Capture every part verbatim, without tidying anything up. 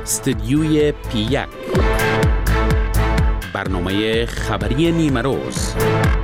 استدیوی پی یک، برنامه خبری نیمه روز.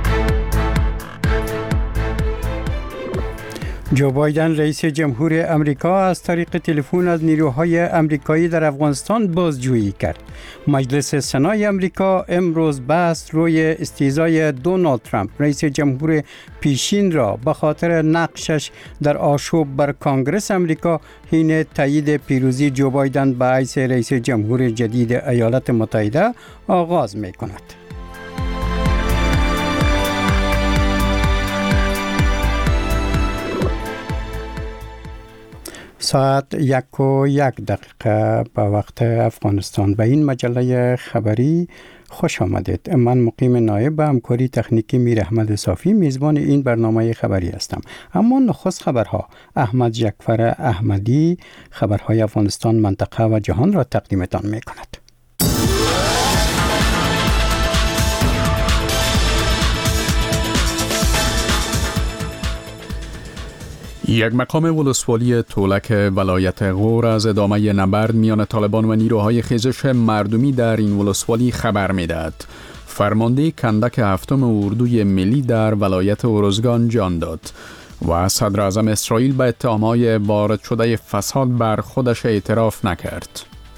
جو بایدن رئیس جمهور امریکا از طریق تلفن از نیروهای امریکایی در افغانستان بازجویی کرد. مجلس سنای امریکا امروز بحث روی استیضای دونالد ترامپ رئیس جمهور پیشین را به خاطر نقشش در آشوب بر کانگرس امریکا حین تایید پیروزی جو بایدن به حیث رئیس جمهور جدید ایالات متحده آغاز می کند. ساعت یک و یک دقیقه به وقت افغانستان. به این مجله خبری خوش آمدید. من مقیم نایب به همکاری تکنیکی میر احمد صافی میزبان این برنامه خبری هستم. اما نخست خبرها. احمد جعفر احمدی خبرهای افغانستان، منطقه و جهان را تقدیمتان می کند. یک مقام ولسوالی تولک ولایت غور از ادامه نبرد میان طالبان و نیروهای خیزش مردمی در این ولسوالی خبر میدهد. فرمانده کندک هفتم اردوی ملی در ولایت ارزگان جان داد و صدر اعظم اسرائیل به اتهامهای وارد شده فساد بر خودش اعتراف نکرد.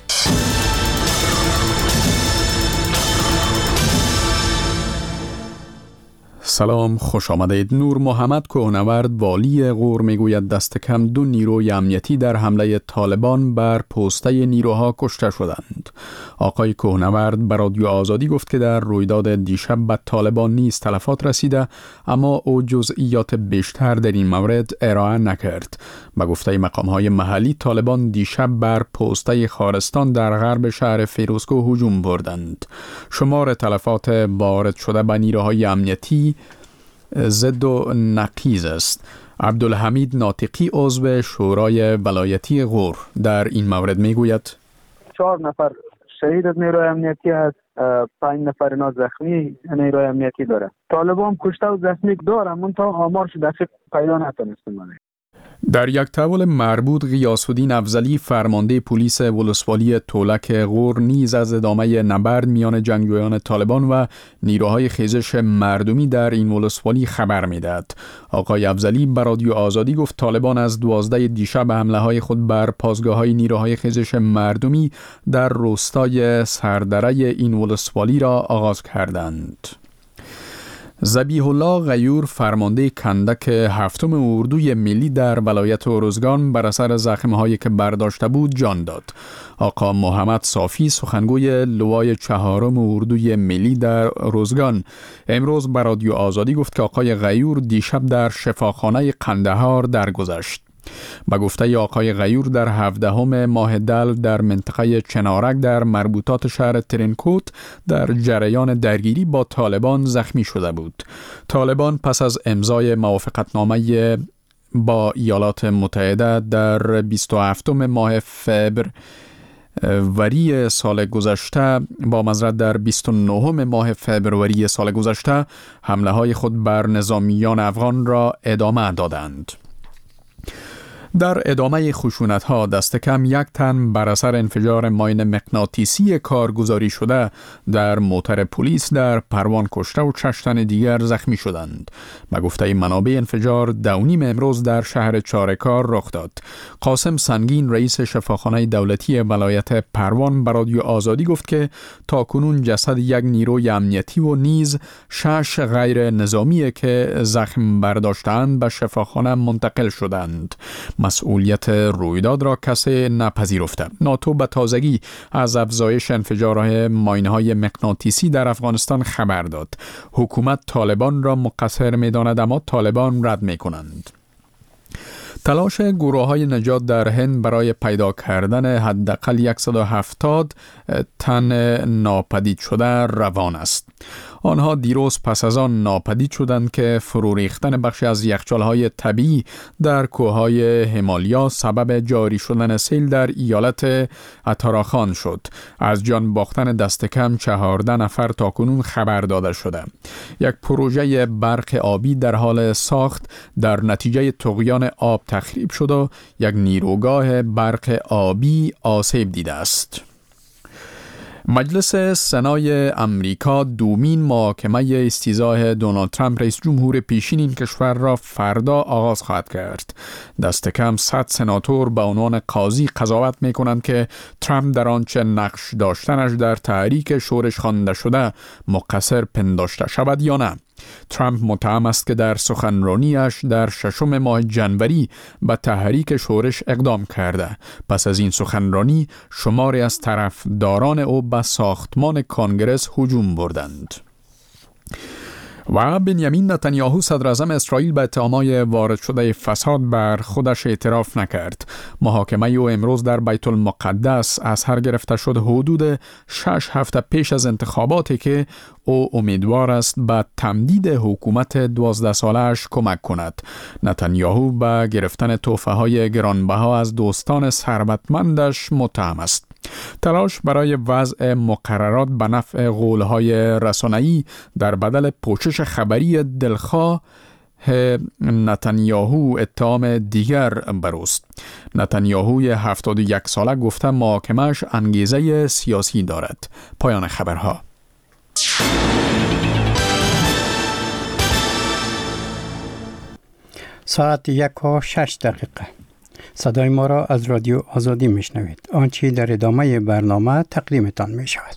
سلام، خوش آمدید. نور محمد کوهنورد والی غور میگوید دست کم دو نیروی امنیتی در حمله طالبان بر پوسته نیروها کشته شدند. آقای کوهنورد به رادیو آزادی گفت که در رویداد دیشب به طالبان نیز تلفات رسیده، اما او جزئیات بیشتر در این مورد ارائه نکرد. به گفته مقام‌های محلی طالبان دیشب بر پوسته خارستان در غرب شهر فیروزکوه هجوم بردند. شمار تلفات وارد شده به نیروهای امنیتی ضد و نقیض است. عبدالحمید ناطقی عضو شورای ولایتی غور در این مورد میگوید چهار نفر شهید از نیروی امنیتی هست، پنج نفر اینا زخمی نیروی امنیتی داره. طالبان کشته و زخمی داره، منتها آمارش دقیق پیدا نتونستیم. در یک تحول مربوط غیاث‌الدین افضلی فرمانده پلیس ولسوالی تولک غور نیز از ادامه نبرد میان جنگجویان طالبان و نیروهای خیزش مردمی در این ولسوالی خبر میدهد. آقای افضلی به رادیو آزادی گفت طالبان از دوازده دیشب حمله‌های خود بر پاسگاه‌های نیروهای خیزش مردمی در روستای سردره این ولسوالی را آغاز کردند. ذبیح الله غیور فرمانده کندک هفتم اردوی ملی در ولایت ارزگان بر اثر زخم‌هایی که برداشته بود جان داد. آقا محمد صافی سخنگوی لوای چهارم اردوی ملی در ارزگان امروز به رادیو آزادی گفت که آقای غیور دیشب در شفاخانه قندهار درگذشت. با گفته آقای غیور در هفدهم ماه دل در منطقه چنارک در مربوطات شهر ترینکوت در جریان درگیری با طالبان زخمی شده بود. طالبان پس از امضای موافقتنامه با ایالات متحده در بیست و هفتم ماه فوریه وری سال گذشته با مزرعه در بیست و نهم ماه فوریه سال گذشته حمله های خود بر نظامیان افغان را ادامه دادند. در ادامه خشونت‌ها دست کم یک تن بر اثر انفجار ماین مغناطیسی کارگزاری شده در موتر پلیس در پروان کشته و شش تن دیگر زخمی شدند. به گفته منابع انفجار دونیم امروز در شهر چارکار رخ داد. قاسم سنگین رئیس شفاخانه دولتی ولایت پروان به رادیو آزادی گفت که تاکنون جسد یک نیروی امنیتی و نیز شش غیر نظامی که زخم برداشتند به شفاخانه منتقل شدند. مسئولیت رویداد را کسی نپذیرفته. ناتو به تازگی از افزایش انفجارهای ماینهای مغناطیسی در افغانستان خبر داد. حکومت طالبان را مقصر می‌داند اما طالبان رد می‌کنند. تلاش گروه‌های نجات در هند برای پیدا کردن حداقل صد و هفتاد تن ناپدید شده روان است. آنها دیروز پس از آن ناپدید شدند که فرو ریختن بخشی از یخچال‌های طبیعی در کوههای همالیا سبب جاری شدن سیل در ایالت اتاراخان شد. از جان باختن دست کم چهارده نفر تاکنون خبر داده شده. یک پروژه برق آبی در حال ساخت در نتیجه طغیان آب تخریب شد و یک نیروگاه برق آبی آسیب دیده است. مجلس سنای امریکا دومین محاکمه استیضاح دونالد ترامپ رئیس جمهور پیشین این کشور را فردا آغاز خواهد کرد. دست کم صد سناتور به عنوان قاضی قضاوت می کنند که ترامپ در آنچه نقش داشتنش در تحریک شورش خوانده شده مقصر پنداشته شود یا نه. ترامپ متهم است که در سخنرانیش در ششم ماه جنوری به تحریک شورش اقدام کرده. پس از این سخنرانی شماری از طرفداران او به ساختمان کانگرس هجوم بردند. و بنیامین نتانیاهو صدر اعظم اسرائیل به اتهامات وارد شده فساد بر خودش اعتراف نکرد. محاکمه او امروز در بیت المقدس از سر گرفته شد حدود شش هفته پیش از انتخاباتی که او امیدوار است به تمدید حکومت دوازده ساله‌اش کمک کند. نتانیاهو به گرفتن تحفه های گرانبها از دوستان ثروتمندش متهم است. تلاش برای وضع مقررات به نفع قولهای رسانه‌ای در بدل پوشش خبری دلخواه نتانیاهو اتهام دیگر بروست. نتانیاهوی هفتاد و یک ساله گفته محاکمه‌اش انگیزه سیاسی دارد. پایان خبرها. ساعت یک و شش دقیقه. صدای ما را از رادیو آزادی میشنوید. آنچه در ادامه برنامه تقدیمتان می شود.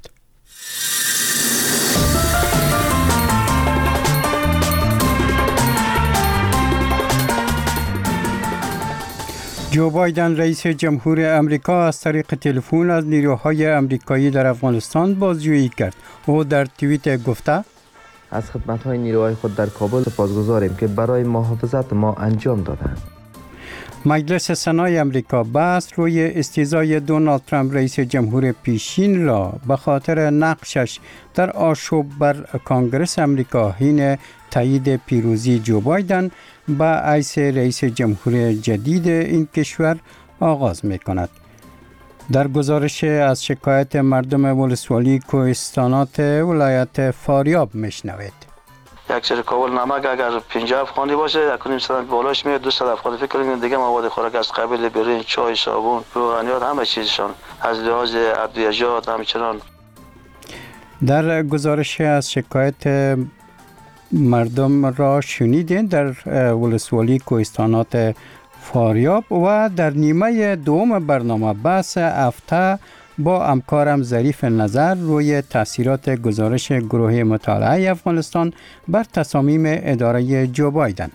جو بایدن رئیس جمهور امریکا از طریق تلفن از نیروهای امریکایی در افغانستان بازجویی کرد. او در توییت گفته: از خدمت‌های نیروهای خود در کابل سپاسگزاریم که برای محافظت ما انجام دادند. مجلس سنای امریکا بحث روی استیضاح دونالد ترامپ رئیس جمهور پیشین را به خاطر نقشش در آشوب بر کانگرس امریکا حین تایید پیروزی جو بایدن به حیث رئیس جمهور جدید این کشور آغاز می کند. در گزارش از شکایت مردم ولسوالی کوهستانات ولایت فاریاب میشنوید. یک سری کابل نمک اگر پنجاه افغانی باشه اکنون صد بالاش میاد دویست افغانی. فکر کنیم دیگه مواد خوراک از قبیل برنج، چای، صابون، روغنیات همه چیزشان از لحاظ ادویه‌جات همچنان. در گزارش از شکایت مردم را شنیدین در ولسوالی کوهستانات فاریاب و در نیمه دوم برنامه بحث هفته با همکارم ظریف نظر روی تاثیرات گزارش گروه مطالعه افغانستان بر تصامیم اداره جو بایدن.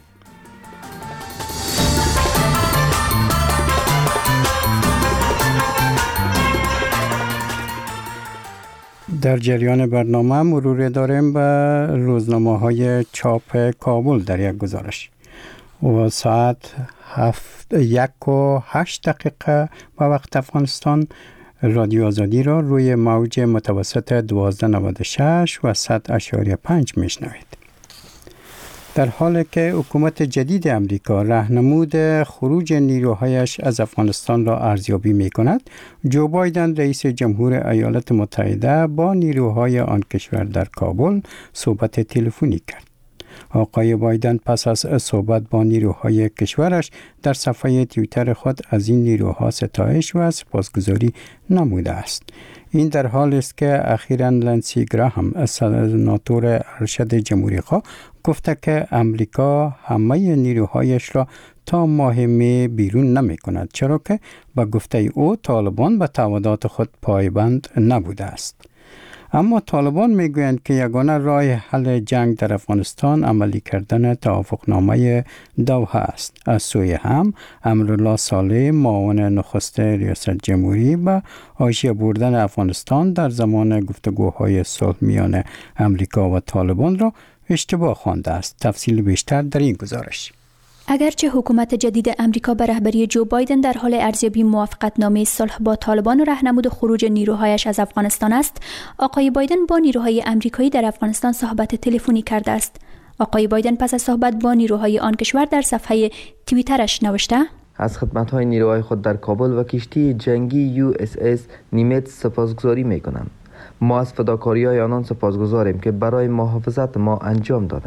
در جریان برنامه مرور داریم به روزنامه‌های چاپ کابل در یک گزارش. و ساعت هفت یک و هشت دقیقه به وقت افغانستان رادیو آزادی را روی موج متوسط دوازده نود و شش و صد اشاری پنج میشنوید. در حالی که حکومت جدید امریکا راهنمود خروج نیروهایش از افغانستان را ارزیابی می کند، جو بایدن رئیس جمهور ایالات متحده با نیروهای آن کشور در کابل صحبت تلفنی کرد. آقای بایدن پس از صحبت با نیروهای کشورش در صفحه توییتر خود از این نیروها ستایش و سپاسگزاری نموده است. این در حالی است که اخیراً لنسی گراهام سناتور ارشد جمهوری‌خواه گفته که امریکا همه نیروهایش را تا ماه می بیرون نمی کند، چرا که با گفته او طالبان به تعهدات خود پایبند نبوده است. اما طالبان میگویند که یگانه راه حل جنگ در افغانستان عملی کردن توافقنامه دوحه است. از سوی هم امرالله صالح معاون نخست ریاست جمهوری به حاشیه بردن افغانستان در زمان گفتگوهای صلح میان امریکا و طالبان را اشتباه خوانده است. تفصیل بیشتر در این گزارش. اگرچه حکومت جدید امریکا به رهبری جو بایدن در حال ارزیابی موافقتنامه صلح با طالبان و راهنمود خروج نیروهایش از افغانستان است، آقای بایدن با نیروهای امریکایی در افغانستان صحبت تلفنی کرده است. آقای بایدن پس از صحبت با نیروهای آن کشور در صفحه توییترش نوشته: از خدمت‌های نیروهای خود در کابل و کشتی جنگی یو اس اس نیمت سپاسگزاری می‌کنم. ما از فداکاری‌های آنان سپاسگزاریم که برای محافظت ما انجام دادند.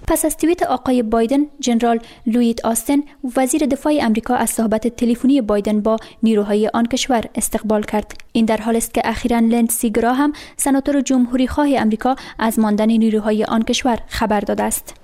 پس از توییت آقای بایدن، جنرال لوید آستن وزیر دفاع آمریکا از صحبت تلفنی بایدن با نیروهای آن کشور استقبال کرد. این در حالی است که اخیراً لندسی گراهم، سناتور جمهوری خواه آمریکا، از ماندن نیروهای آن کشور خبر داده است.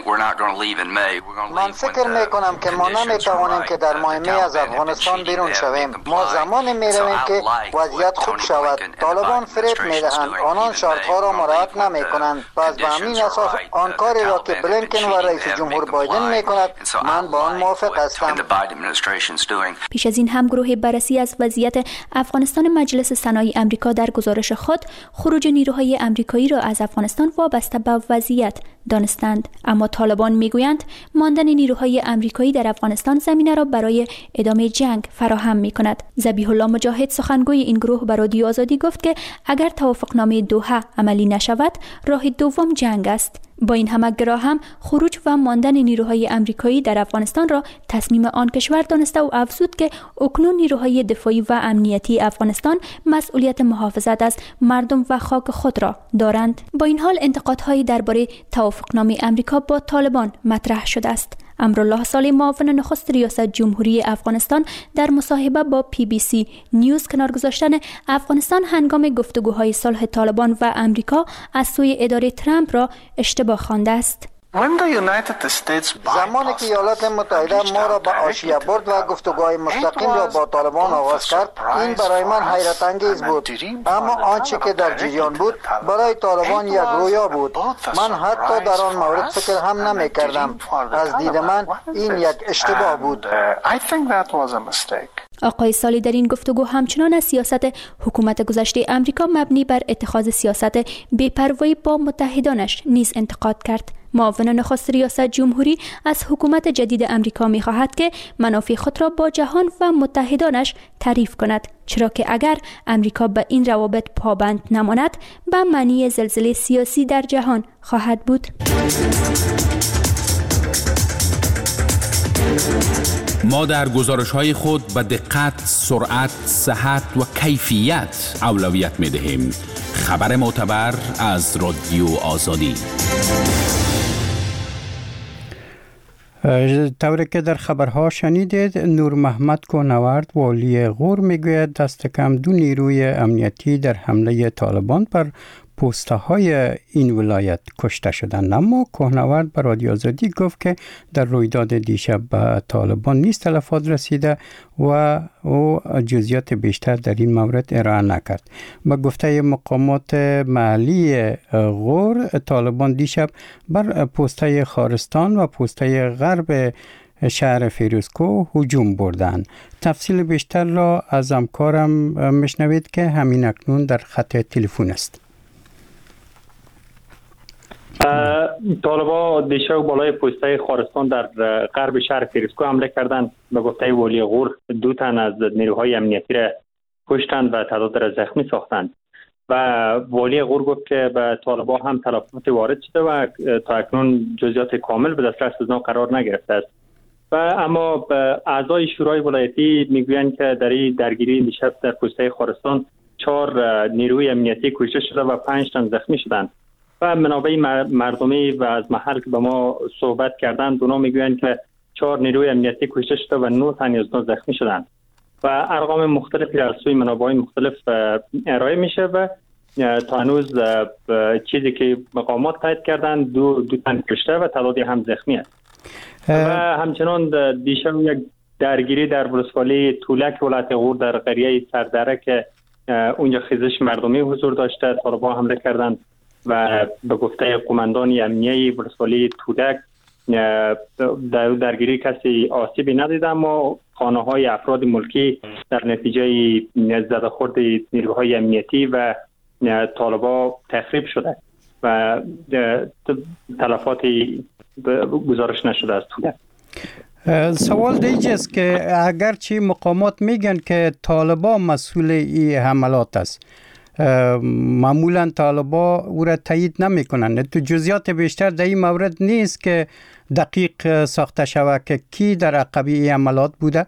من فکر می کنم که ما نمی توانیم که در ماه می از افغانستان بیرون شویم. ما زمانی می رویم که وضعیت خوب شود. طالبان فریب می دهند. آنان شرطها را مراعات نمی کنند. پس به همین اساس آن کاری را که بلینکن و رئیس جمهور بایدن می کند، من با آن موافق هستم. پیش از این هم گروه بررسی از وضعیت افغانستان مجلس سنای آمریکا در گزارش خود خروج نیروهای آمریکایی را از افغانستان وابسته به وضعیت دانستند، اما طالبان میگویند ماندن نیروهای آمریکایی در افغانستان زمینه را برای ادامه جنگ فراهم میکند. ذبیح الله مجاهد، سخنگوی این گروه، به رادیو آزادی گفت که اگر توافقنامه دوحه عملی نشود، راه دوم جنگ است. با این همه گراهم خروج و ماندن نیروهای آمریکایی در افغانستان را تصمیم آن کشور دانسته و افزود که اکنون نیروهای دفاعی و امنیتی افغانستان مسئولیت محافظت از مردم و خاک خود را دارند. با این حال انتقادهایی درباره توافقنامه آمریکا با طالبان مطرح شده است. امرالله صالح، معاون نخست ریاست جمهوری افغانستان، در مصاحبه با پی بی سی نیوز کنار گذاشتن افغانستان هنگام گفتگوهای صلح طالبان و آمریکا از سوی اداره ترامپ را اشتباه خوانده است. زمانی که ایالات متحده ما را به آشیه برد و گفتگوهای مستقیم را با طالبان آغاز کرد، این برای من حیرت انگیز بود. اما آنچه که در جریان بود برای طالبان یک رویا بود. من حتی در آن مورد فکر هم نمی کردم. از دید من این یک اشتباه بود. آقای صالح در این گفتگو همچنان از سیاست حکومت گذشته آمریکا مبنی بر اتخاذ سیاست بی‌پروایی با متحدانش نیز انتقاد کرد. معاون نخست ریاست جمهوری از حکومت جدید آمریکا می‌خواهد که منافع خود را با جهان و متحدانش تعریف کند، چرا که اگر آمریکا به این روابط پابند نماند، به معنی زلزله سیاسی در جهان خواهد بود. ما در گزارش‌های خود به دقت، سرعت، صحت و کیفیت اولویت می‌دهیم. خبر معتبر از رادیو آزادی. طوری که در خبرها شنیدید، نور محمد کوهنورد والی غور میگوید دست کم دو نیروی امنیتی در حمله طالبان بر پوسته های این ولایت کشته شدند. اما کوهنورد به رادیو آزادی گفت که در رویداد دیشب به طالبان نیز تلفات رسیده و او جزئیات بیشتر در این مورد ارائه نکرد. با گفته مقامات محلی غور، طالبان دیشب بر پوسته خارستان و پوسته غرب شهر فیروزکوه هجوم بردند. تفصیل بیشتر را از همکارم میشنوید که همین اکنون در خط تلفن است. طالبا دیشب بالای پوسته خارستان در غرب شهر فیروزکوه حمله کردند. به گفته والی غور، دو تن از نیروهای امنیتی را کشتند و تعداد را زخمی ساختند. و والی غور گفت که به طالبا هم تلفات وارد شده و تا اکنون جزئیات کامل به دسترس اونا قرار نگرفته است. و اما اعضای شورای ولایتی میگویند که در این درگیری دیشب در پوسته خارستان چهار نیروی امنیتی کشته شده و پنج تن زخمی شدند. و منابع مردمی و از محل که به ما صحبت کردند، اونا میگویند که چهار نیروی امنیتی کشته شده و نه تن از اونها زخمی شدند و ارقام مختلفی از سوی منابع مختلف ارائه میشه و تا هنوز چیزی که مقامات تایید کردند دو دو تن کشته و تعدادی هم زخمی است. و همچنان دیشب یک درگیری در ولسوالی تولک ولایت غور در قریه سردره که اونجا خیزش مردمی حضور داشته، طالبان حمله کردند و به گفته قماندان امنیه ولسوالی تولک در درگیری کسی آسیبی ندیده، اما خانه های افراد ملکی در نتیجه زده‌خورد نیروهای امنیتی و طالبان تخریب شده و تلفاتی گزارش نشده از تولک. سوال دیگه است که اگرچه مقامات میگن که طالبان مسئول این حملات است، معمولا طالبا او را تایید نمی کنند. تو جزئیات بیشتر در این مورد نیست که دقیق ساخته شود که کی در عقبی این عملات بوده؟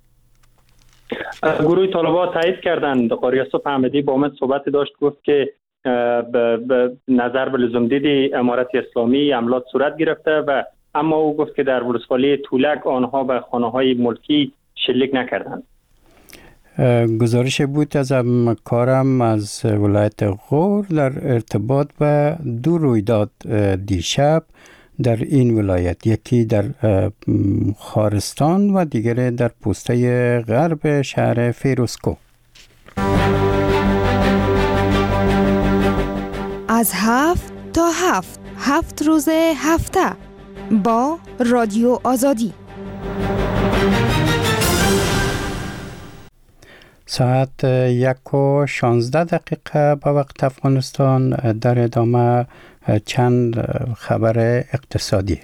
گروه طالبا تایید کردند. قاری یوسف احمدی با من صحبت داشت، گفت که به نظر به لزوم دید امارت اسلامی حملات صورت گرفته و اما او گفت که در ولسوالی تولک آنها به خانه‌های ملکی شلیک نکردند. گزارش بود از همکارم از ولایت غور در ارتباط به دو رویداد دیشب در این ولایت، یکی در خارستان و دیگر در پوسته غرب شهر فیروزکوه. از هفت تا هفت هفت روز هفته با رادیو آزادی. ساعت یک و شانزده دقیقه به وقت افغانستان. در ادامه چند خبر اقتصادی.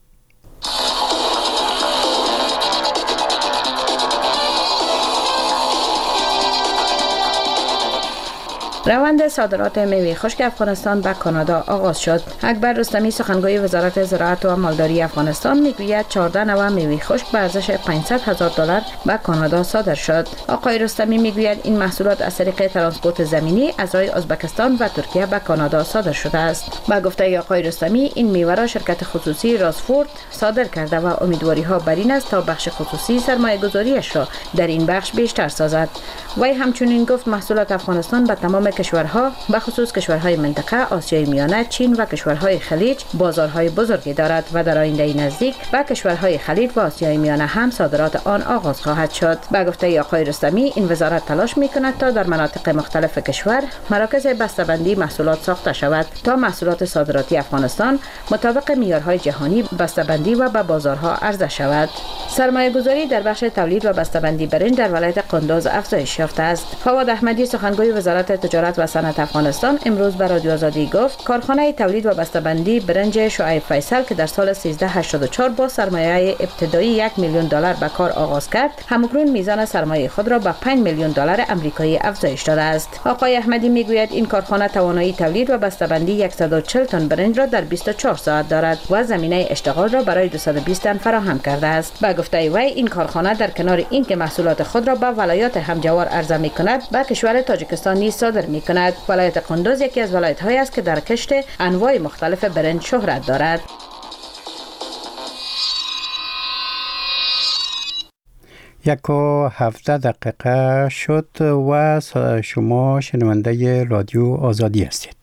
روند صادرات میوه خشک افغانستان به کانادا آغاز شد. اکبر رستمی سخنگوی وزارت زراعت و مالداری افغانستان میگوید چهارده نوع میوه خشک به ارزش پانصد هزار دلار به کانادا صادر شد. آقای رستمی میگوید این محصولات از طریق ترانسپورت زمینی از راه ازبکستان و ترکیه به کانادا صادر شده است. با گفته آقای رستمی این میوه را شرکت خصوصی راسفورد صادر کرده و امیدواری ها بر این است تا بخش خصوصی سرمایه گذاریش را در این بخش بیشتر سازد. وی همچنین گفت محصولات افغانستان به تمام کشورها به خصوص کشورهای منطقه آسیای میانه، چین و کشورهای خلیج بازارهای بزرگی دارد و در آینده نزدیک به کشورهای خلیج و آسیای میانه هم صادرات آن آغاز خواهد شد. به گفته آقای رستمی این وزارت تلاش میکند تا در مناطق مختلف کشور مراکز بسته‌بندی محصولات ساخته شود تا محصولات صادراتی افغانستان مطابق معیارهای جهانی بسته‌بندی و به بازارها عرضه شود. سرمایه‌گذاری در بخش تولید و بسته‌بندی برنج در ولایت قندوز افزایش یافته است. فواد احمدی سخنگوی وزارت تجارت و صنعت افغانستان امروز به رادیو آزادی گفت کارخانه تولید و بسته‌بندی برنج شعیب فیصل که در سال سیزده هشتاد و چهار با سرمایه ابتدایی یک میلیون دلار به کار آغاز کرد، همکنون میزان سرمایه خود را به پنج میلیون دلار آمریکایی افزایش داده است. آقای احمدی میگوید این کارخانه توانایی تولید و بسته‌بندی صد و چهل تن برنج را در بیست و چهار ساعت دارد و زمینه اشتغال را برای دویست و بیست تن فراهم کرده است. به گفته وی این کارخانه در کنار اینکه محصولات خود را به ولایات همجوار عرضه می‌کند، به کشور تاجیکستان نیز صادر می‌کند. ولایت قندوز یکی از ولایت‌هایی است که در کشت انواع مختلف برنج شهرت دارد. یک و هفته دقیقه شد و شما شنونده رادیو آزادی هستید.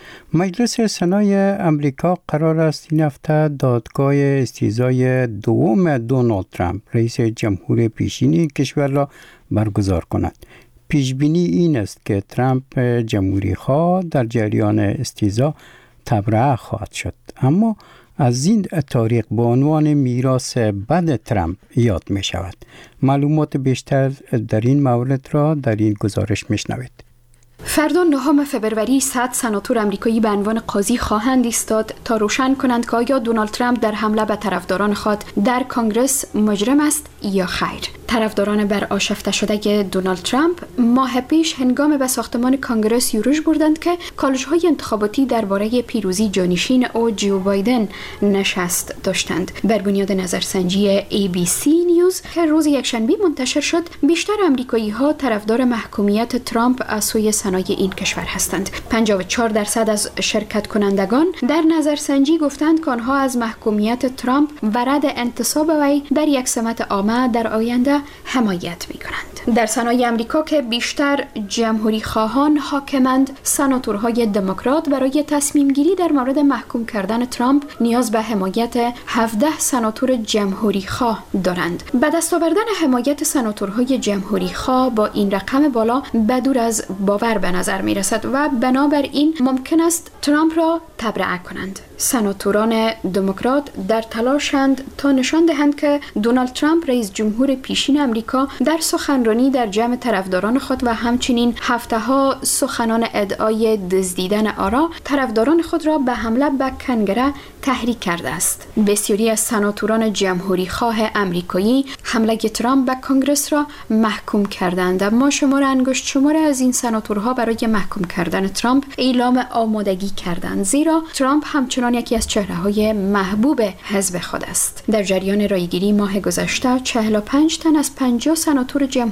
مجلس سنای امریکا قرار است این هفته دادگاه استیضای دوم دونالد ترامپ رئیس جمهور پیشین کشور را برگزار کند. پیشبینی این است که ترامپ جمهوری خواه در جریان استیضا تبرئه خواهد شد، اما از این تاریخ به عنوان میراث بد ترامپ یاد می شود. معلومات بیشتر در این مورد را در این گزارش می شنوید. فردا نهم فوریه صد سناتور آمریکایی به عنوان قاضی خواهند ایستاد تا روشن کنند که آیا دونالد ترامپ در حمله به طرفداران خود در کنگره مجرم است یا خیر. طرفداران بر آشفته شده دونالد ترامپ ماه پیش هنگام به ساختمان کنگره یورش بردند که کالج‌های انتخاباتی درباره پیروزی جانشین او جو بایدن نشست داشتند. بر بنیاد نظرسنجی ای بی سی نیوز که روز یکشنبه منتشر شد، بیشتر آمریکایی‌ها طرفدار محکومیت ترامپ از سوی سنای این کشور هستند. پنجاه و چهار درصد از شرکت کنندگان در نظرسنجی گفتند که آنها از محکومیت ترامپ و رد انتصاب وی در یک سمت عامه در آینده حمایت می‌کنند. در سنای آمریکا که بیشتر جمهوری خواهان حاکمند، سناتورهای دموکرات برای تصمیم گیری در مورد محکوم کردن ترامپ نیاز به حمایت هفده سناتور جمهوری خواه دارند. به دست آوردن حمایت سناتورهای جمهوری خواه با این رقم بالا بدور از باور به نظر می رسد و بنابراین ممکن است ترامپ را تبرئه کنند. سناتوران دموکرات در تلاشند تا نشان دهند که دونالد ترامپ رئیس جمهور پیشین آمریکا در سخنرانی در جمع طرفداران خود و همچنین هفته ها سخنان ادعای دزدیدن آرا طرفداران خود را به حمله به کنگره تحریک کرده است. بسیاری از سناتوران جمهوری خواه آمریکایی حمله ترامپ به کنگره را محکوم کردند، اما شمار انگشت شمار از این سناتورها برای محکوم کردن ترامپ اعلام آمادگی کردند، زیرا ترامپ همچنان یکی از چهره‌های محبوب حزب خود است. در جریان رایگیری ماه گذشته چهل و پنج تن از پنجاه سناتور جمهوری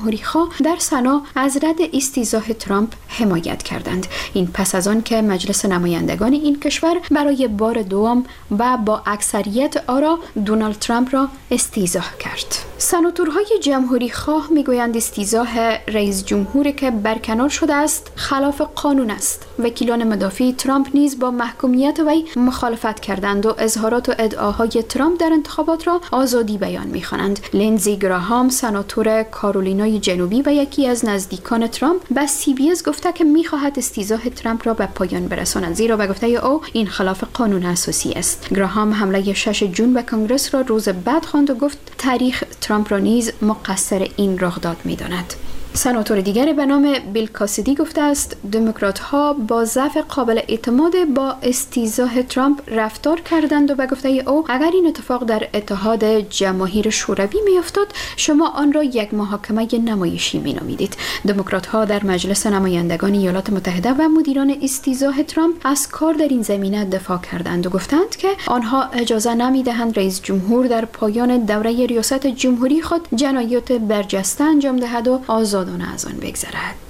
جمهوری خواه در سنا از رد استیضاح ترامپ حمایت کردند. این پس از آن که مجلس نمایندگان این کشور برای بار دوم و با اکثریت آرا دونالد ترامپ را استیضاح کرد. سناتورهای جمهوری خواه میگویند استیضاح رئیس جمهوری که برکنار شده است خلاف قانون است. وکیلان مدافع ترامپ نیز با محکومیت وی مخالفت کردند و اظهارات و ادعاهای ترامپ در انتخابات را آزادی بیان می‌خوانند. لینزی گراهام سناتور کارولینای جنوبی و یکی از نزدیکان ترامپ به سی بی اس گفته که می‌خواهد استیضاح ترامپ را به پایان برساند، زیرا به گفته او این خلاف قانون اساسی است. گراهام حمله شش جون به کنگره را روز بعد خواند و گفت تاریخ ترامپ را نیز مقصر این رخداد می‌داند. سناتور دیگری به نام بیل کاسیدی گفته است دموکرات ها با ضعف قابل اعتماد با استیضاح ترامپ رفتار کردند و به گفته او اگر این اتفاق در اتحاد جماهیر شوروی میافتاد شما آن را یک محاکمه نمایشی مینامیدید. دموکرات ها در مجلس نمایندگان ایالات متحده و مدیران استیضاح ترامپ از کار در این زمینه دفاع کردند و گفتند که آنها اجازه نمیدهند رئیس جمهور در پایان دوره ریاست جمهوری خود جنایات برجسته انجام دهد و آزاد از آن بگذرد.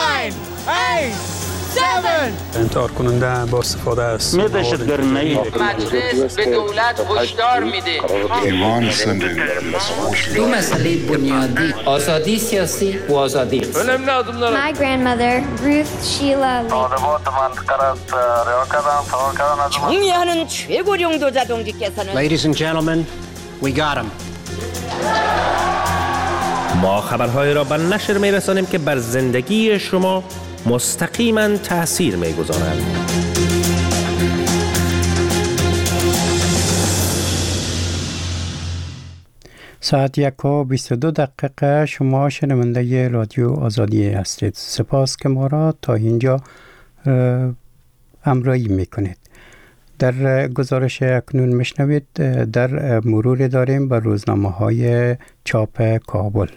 انتحار کننده با استفاده از مجلس به دولت هشدار میده دو مسئله بنیادی آزادی سیاسی و آزادی اقتصادی. My grandmother Ruth Sheila 정의하는 최고령 도자동지께서는 Ladies and gentlemen, we got him. ما خبرهای را به نشر می رسانیم که بر زندگی شما مستقیما تأثیر می گذارند. ساعت یک و بیست و دو دقیقه شما شنونده رادیو آزادی هستید. سپاس که ما را تا اینجا همراهی میکنید. در گزارش اکنون میشنوید در مرور داریم به روزنامه های چاپ کابل.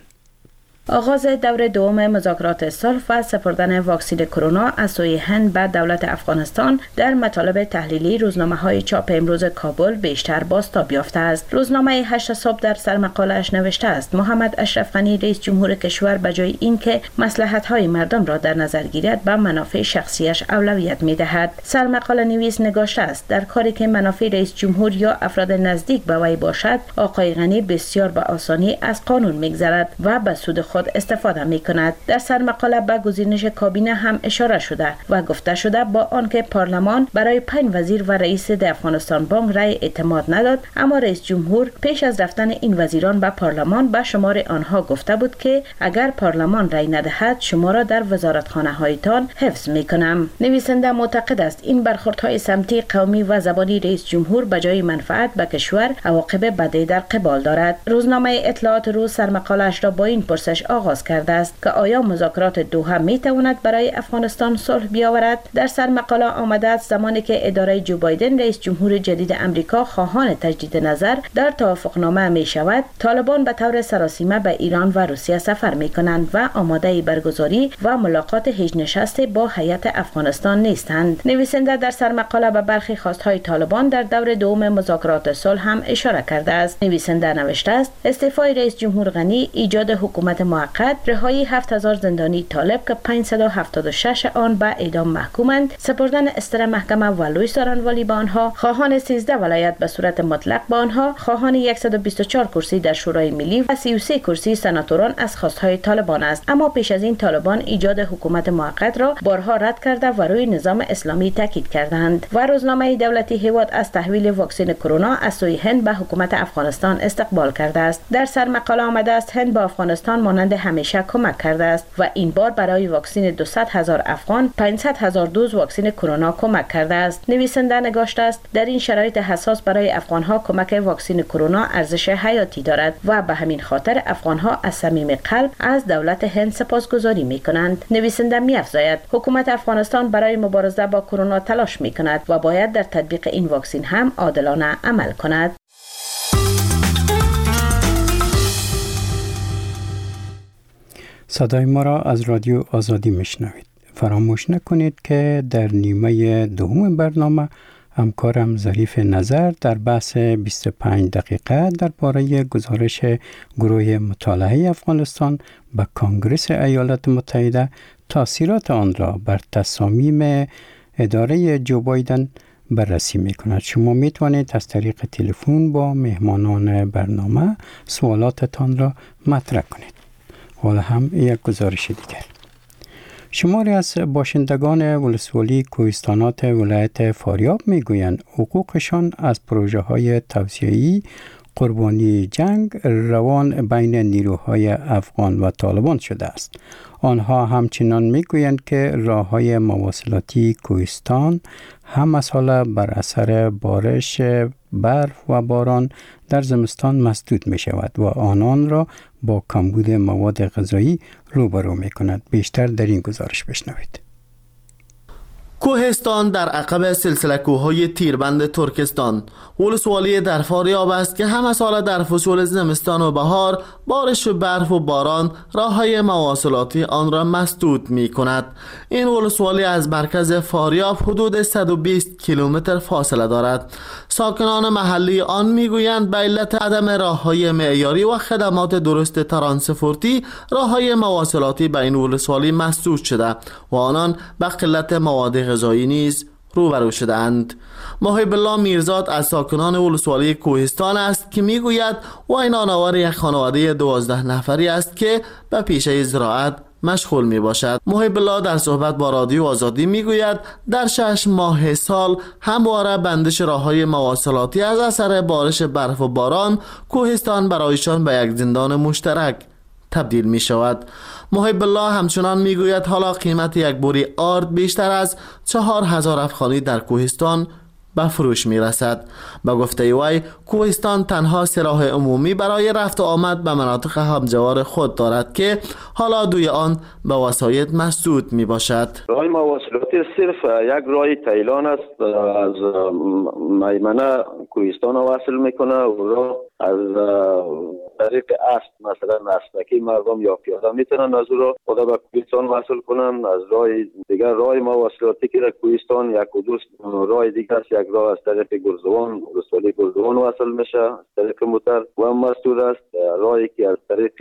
آغاز دور دوم مذاکرات صلح و سپردن واکسن کرونا از سوی هند به دولت افغانستان در مطالب تحلیلی روزنامه‌های چاپ امروز کابل بیشتر بازتاب یافته است. روزنامه هشت صبح در سرمقاله‌اش نوشته است محمد اشرف غنی رئیس جمهور کشور به جای اینکه مصلحت‌های مردم را در نظر گیرد به منافع شخصیش اولویت می‌دهد. سرمقاله نویس نگاشته است در کاری که منافع رئیس جمهور یا افراد نزدیک به وی باشد آقای غنی بسیار به آسانی از قانون می‌گذرد و به سود خود استفاده می کند. در سرمقاله به گزینش کابینه هم اشاره شده و گفته شده با آنکه پارلمان برای پنج وزیر و رئیس افغانستان بانک رأی اعتماد نداد، اما رئیس جمهور پیش از رفتن این وزیران به پارلمان به شمار آنها گفته بود که اگر پارلمان رأی ندهد شما را در وزارتخانه هایتان حفظ می کنم. نویسنده معتقد است این برخوردهای سمتی قومی و زبانی رئیس جمهور به جای منفعت به کشور عواقب بدی در قبال دارد. روزنامه اطلاعات روز سرمقاله‌اش را با این پرسش آغاز کرده است که آیا مذاکرات دوحه می تواند برای افغانستان صلح بیاورد؟ در سرمقاله آمده است زمانی که اداره جو بایدن رئیس جمهور جدید امریکا خواهان تجدید نظر در توافقنامه می شود، طالبان به طور سراسیمه به ایران و روسیه سفر می کنند و آماده برگزاری و ملاقات هیچ نشسته با هیئت افغانستان نیستند. نویسنده در سرمقاله به برخی خواستهای طالبان در دور دوم مذاکرات صلح هم اشاره کرده است. نویسنده نوشته است استعفای رئیس جمهور غنی، ایجاد حکومت موقت، رهایی هفت هزار زندانی طالب که پانصد و هفتاد و شش آن به اعدام محکومند، سپردن استر محکمه و لوی سارانوالی به آنها، خواهان سیزده ولایت به صورت مطلق به آنها، خواهان صد و بیست و چهار کرسی در شورای ملی و سی و سه کرسی سناتوران از خواستهای طالبان است. اما پیش از این طالبان ایجاد حکومت موقت را بارها رد کرده و روی نظام اسلامی تاکید کردند. و روزنامه دولتی هیواد از تحویل واکسن کرونا از سوی هند به حکومت افغانستان استقبال کرده است. در سرمقاله آمده است هند به افغانستان مانند همیشه کمک کرده است و این بار برای واکسن دویست هزار افغان پانصد هزار دوز واکسن کرونا کمک کرده است. نویسنده نگاشته است در این شرایط حساس برای افغانها کمک واکسن کرونا ارزش حیاتی دارد و به همین خاطر افغانها از صمیم قلب از دولت هند سپاسگزاری می‌کنند. نویسنده می‌افزاید حکومت افغانستان برای مبارزه با کرونا تلاش می‌کند و باید در تطبیق این واکسن هم عادلانه عمل کند. صدای ما را از رادیو آزادی میشنوید. فراموش نکنید که در نیمه دوم برنامه همکارم ظریف نظر در بحث بیست و پنج دقیقه درباره گزارش گروه مطالعه افغانستان به کنگره ایالات متحده تاثیرات آن را بر تصامیم اداره جو بایدن بررسی می‌کند. شما می‌توانید از طریق تلفن با مهمانان برنامه سوالاتتان را مطرح کنید. حالا هم یک گزارش دیگر. شماری از باشندگان ولسوالی کوهستانات ولایت فاریاب میگویند حقوقشان از پروژه‌های توسعه‌ای قربانی جنگ روان بین نیروهای افغان و طالبان شده است. آنها همچنان میگویند که راه‌های مواصلاتی کوهستان هم مسئله بر اثر بارش برف و باران در زمستان مسدود می شود و آنان را با کمبود مواد غذایی روبرو می کند. بیشتر در این گزارش بشنوید. کوهستان در عقب سلسله کوههای تیربند ترکستان ولسوالی در فاریاب است که همه سال در فصول زمستان و بهار بارش و برف و باران راههای مواصلاتی آن را مسدود می کند. این ولسوالی از مرکز فاریاب حدود صد و بیست کیلومتر فاصله دارد. ساکنان محلی آن می گویند به علت عدم راههای معیاری و خدمات درست ترانسپورتی راههای مواصلاتی به این ولسوالی مسدود شده و آنان به قلت مواد غذایی نیز روبرو شدند. محب الله میرزاد از ساکنان ولسوالی کوهستان است که میگوید و این نانوار یک خانواده دوازده نفری است که به پیشه زراعت مشغول می باشد. محب الله در صحبت با رادیو آزادی میگوید در شش ماه سال همواره بندش راههای مواصلاتی از اثر بارش برف و باران کوهستان برایشان به یک زندان مشترک تبدیل می شود. محب الله همچنان می گوید حالا قیمت یک بوری آرد بیشتر از چهار هزار افغانی در کوهستان به فروش می رسد. به گفته وی کوهستان تنها سه راه عمومی برای رفت و آمد به مناطق همجوار خود دارد که حالا دوی آن به وسایط مسدود می باشد. راه مواصلاتی صرف یک راه تیلان است، از میمنه کوهستان وصل میکنه و راه از طریق اسب مثلا اسبکی مردم یا پیاده میتونن از او خدا به کوهستان وصل کنن. از راه دیگر راه مواصلاتی که در کوهستان یک و دو راه دیگر است، یک راه از طریق گرزوان ولسوالی گرزوان وصل میشه از طریق موتر و هم مسدود است. راهی که از طریق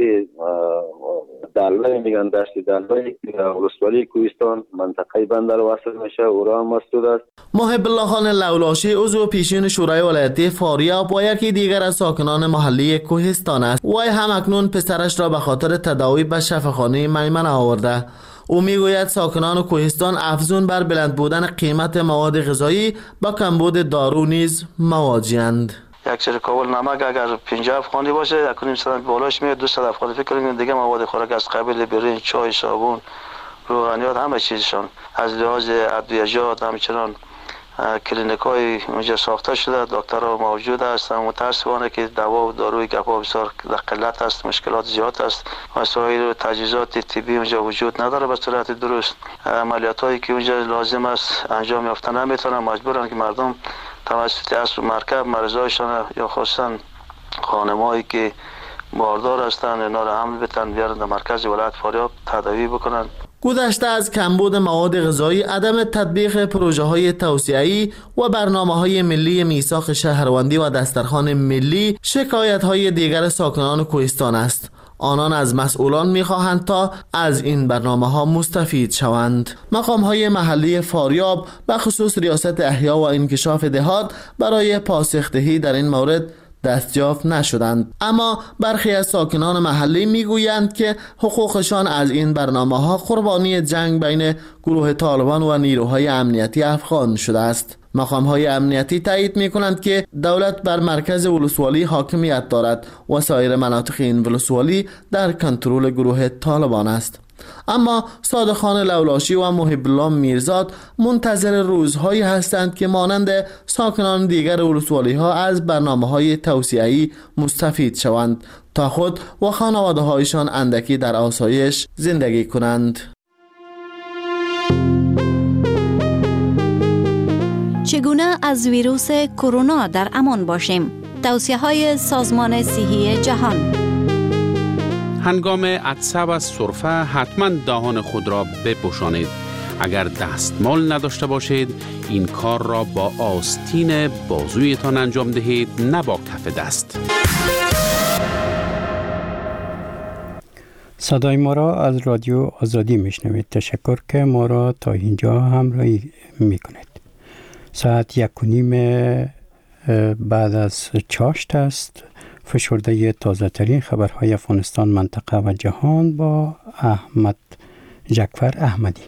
دلوی میگن دشت دلوی که ولسوالی کوهستان منطقه بندر وصل میشه او راه هم مسدود است. محب الله خان لولاشی عضو پیشین شورای ولایتی فاریاب و یکی دیگر از ساکنان محلی کوهستان است. وی هم اکنون پسرش را به خاطر تداوی به شفاخانه میمنه آورده. او میگوید ساکنان کوهستان افزون بر بلند بودن قیمت مواد غذایی با کمبود دارو نیز مواجه‌اند. یک سری کابل نمک اگر پنجاه افغانی باشه یک و نیم صد بالاش میاد دویست افغانی. فکر کنید دیگه مواد خوراک از قبیل برنج، چای، صابون، روغنیات همه چیزشان از لحاظ ادویه‌جات همچنان کلینیک های اونجا ساخته شده، دکترها موجود هستند. متاسفانه که دوا و داروی گپا بسیار قلت است، مشکلات زیاد است. وسایل و تجهیزات طبی اونجا وجود نداره به صورت درست. عملیات هایی که اونجا لازم است انجام یافته نمیتونن، مجبورن که مردم توسط اسب مرکب مریضایشان یا خاصا خانمایی که باردار هستند اینا را حمل بتن بیارن در مرکز ولایت فاریاب تداوی بکنن. گذشته از کمبود مواد غذایی، عدم تطبیق پروژه های توسعه‌ای و برنامه های ملی میثاق شهروندی و دسترخوان ملی شکایت های دیگر ساکنان کوهستان است. آنان از مسئولان می‌خواهند تا از این برنامه‌ها مستفید شوند. مقام‌های محلی فاریاب به خصوص ریاست احیا و انکشاف دهات برای پاسخدهی در این مورد دستیافت نشدند، اما برخی از ساکنان محلی میگویند که حقوقشان از این برنامه‌ها قربانی جنگ بین گروه طالبان و نیروهای امنیتی افغان شده است. مقام‌های امنیتی تایید می‌کنند که دولت بر مرکز ولسوالی حاکمیت دارد و سایر مناطق این ولسوالی در کنترل گروه طالبان است. اما صادقان لولاشی و محب الله میرزاد منتظر روزهایی هستند که مانند ساکنان دیگر ولسوالی ها از برنامه های توسعه‌ای مستفید شوند تا خود و خانواده هایشان اندکی در آسایش زندگی کنند. چگونه از ویروس کرونا در امان باشیم؟ توصیه های سازمان صحی جهان. هنگام عطسه و سرفه حتما دهان خود را بپوشانید. اگر دستمال نداشته باشید این کار را با آستین بازویتان انجام دهید، نه با کف دست. صدای ما را از رادیو آزادی میشنوید. تشکر که ما را تا اینجا همراهی میکنید. ساعت یک و نیم بعد از چاشت است. فشرده تازه ترین خبرهای افغانستان، منطقه و جهان با احمد جعفر احمدی.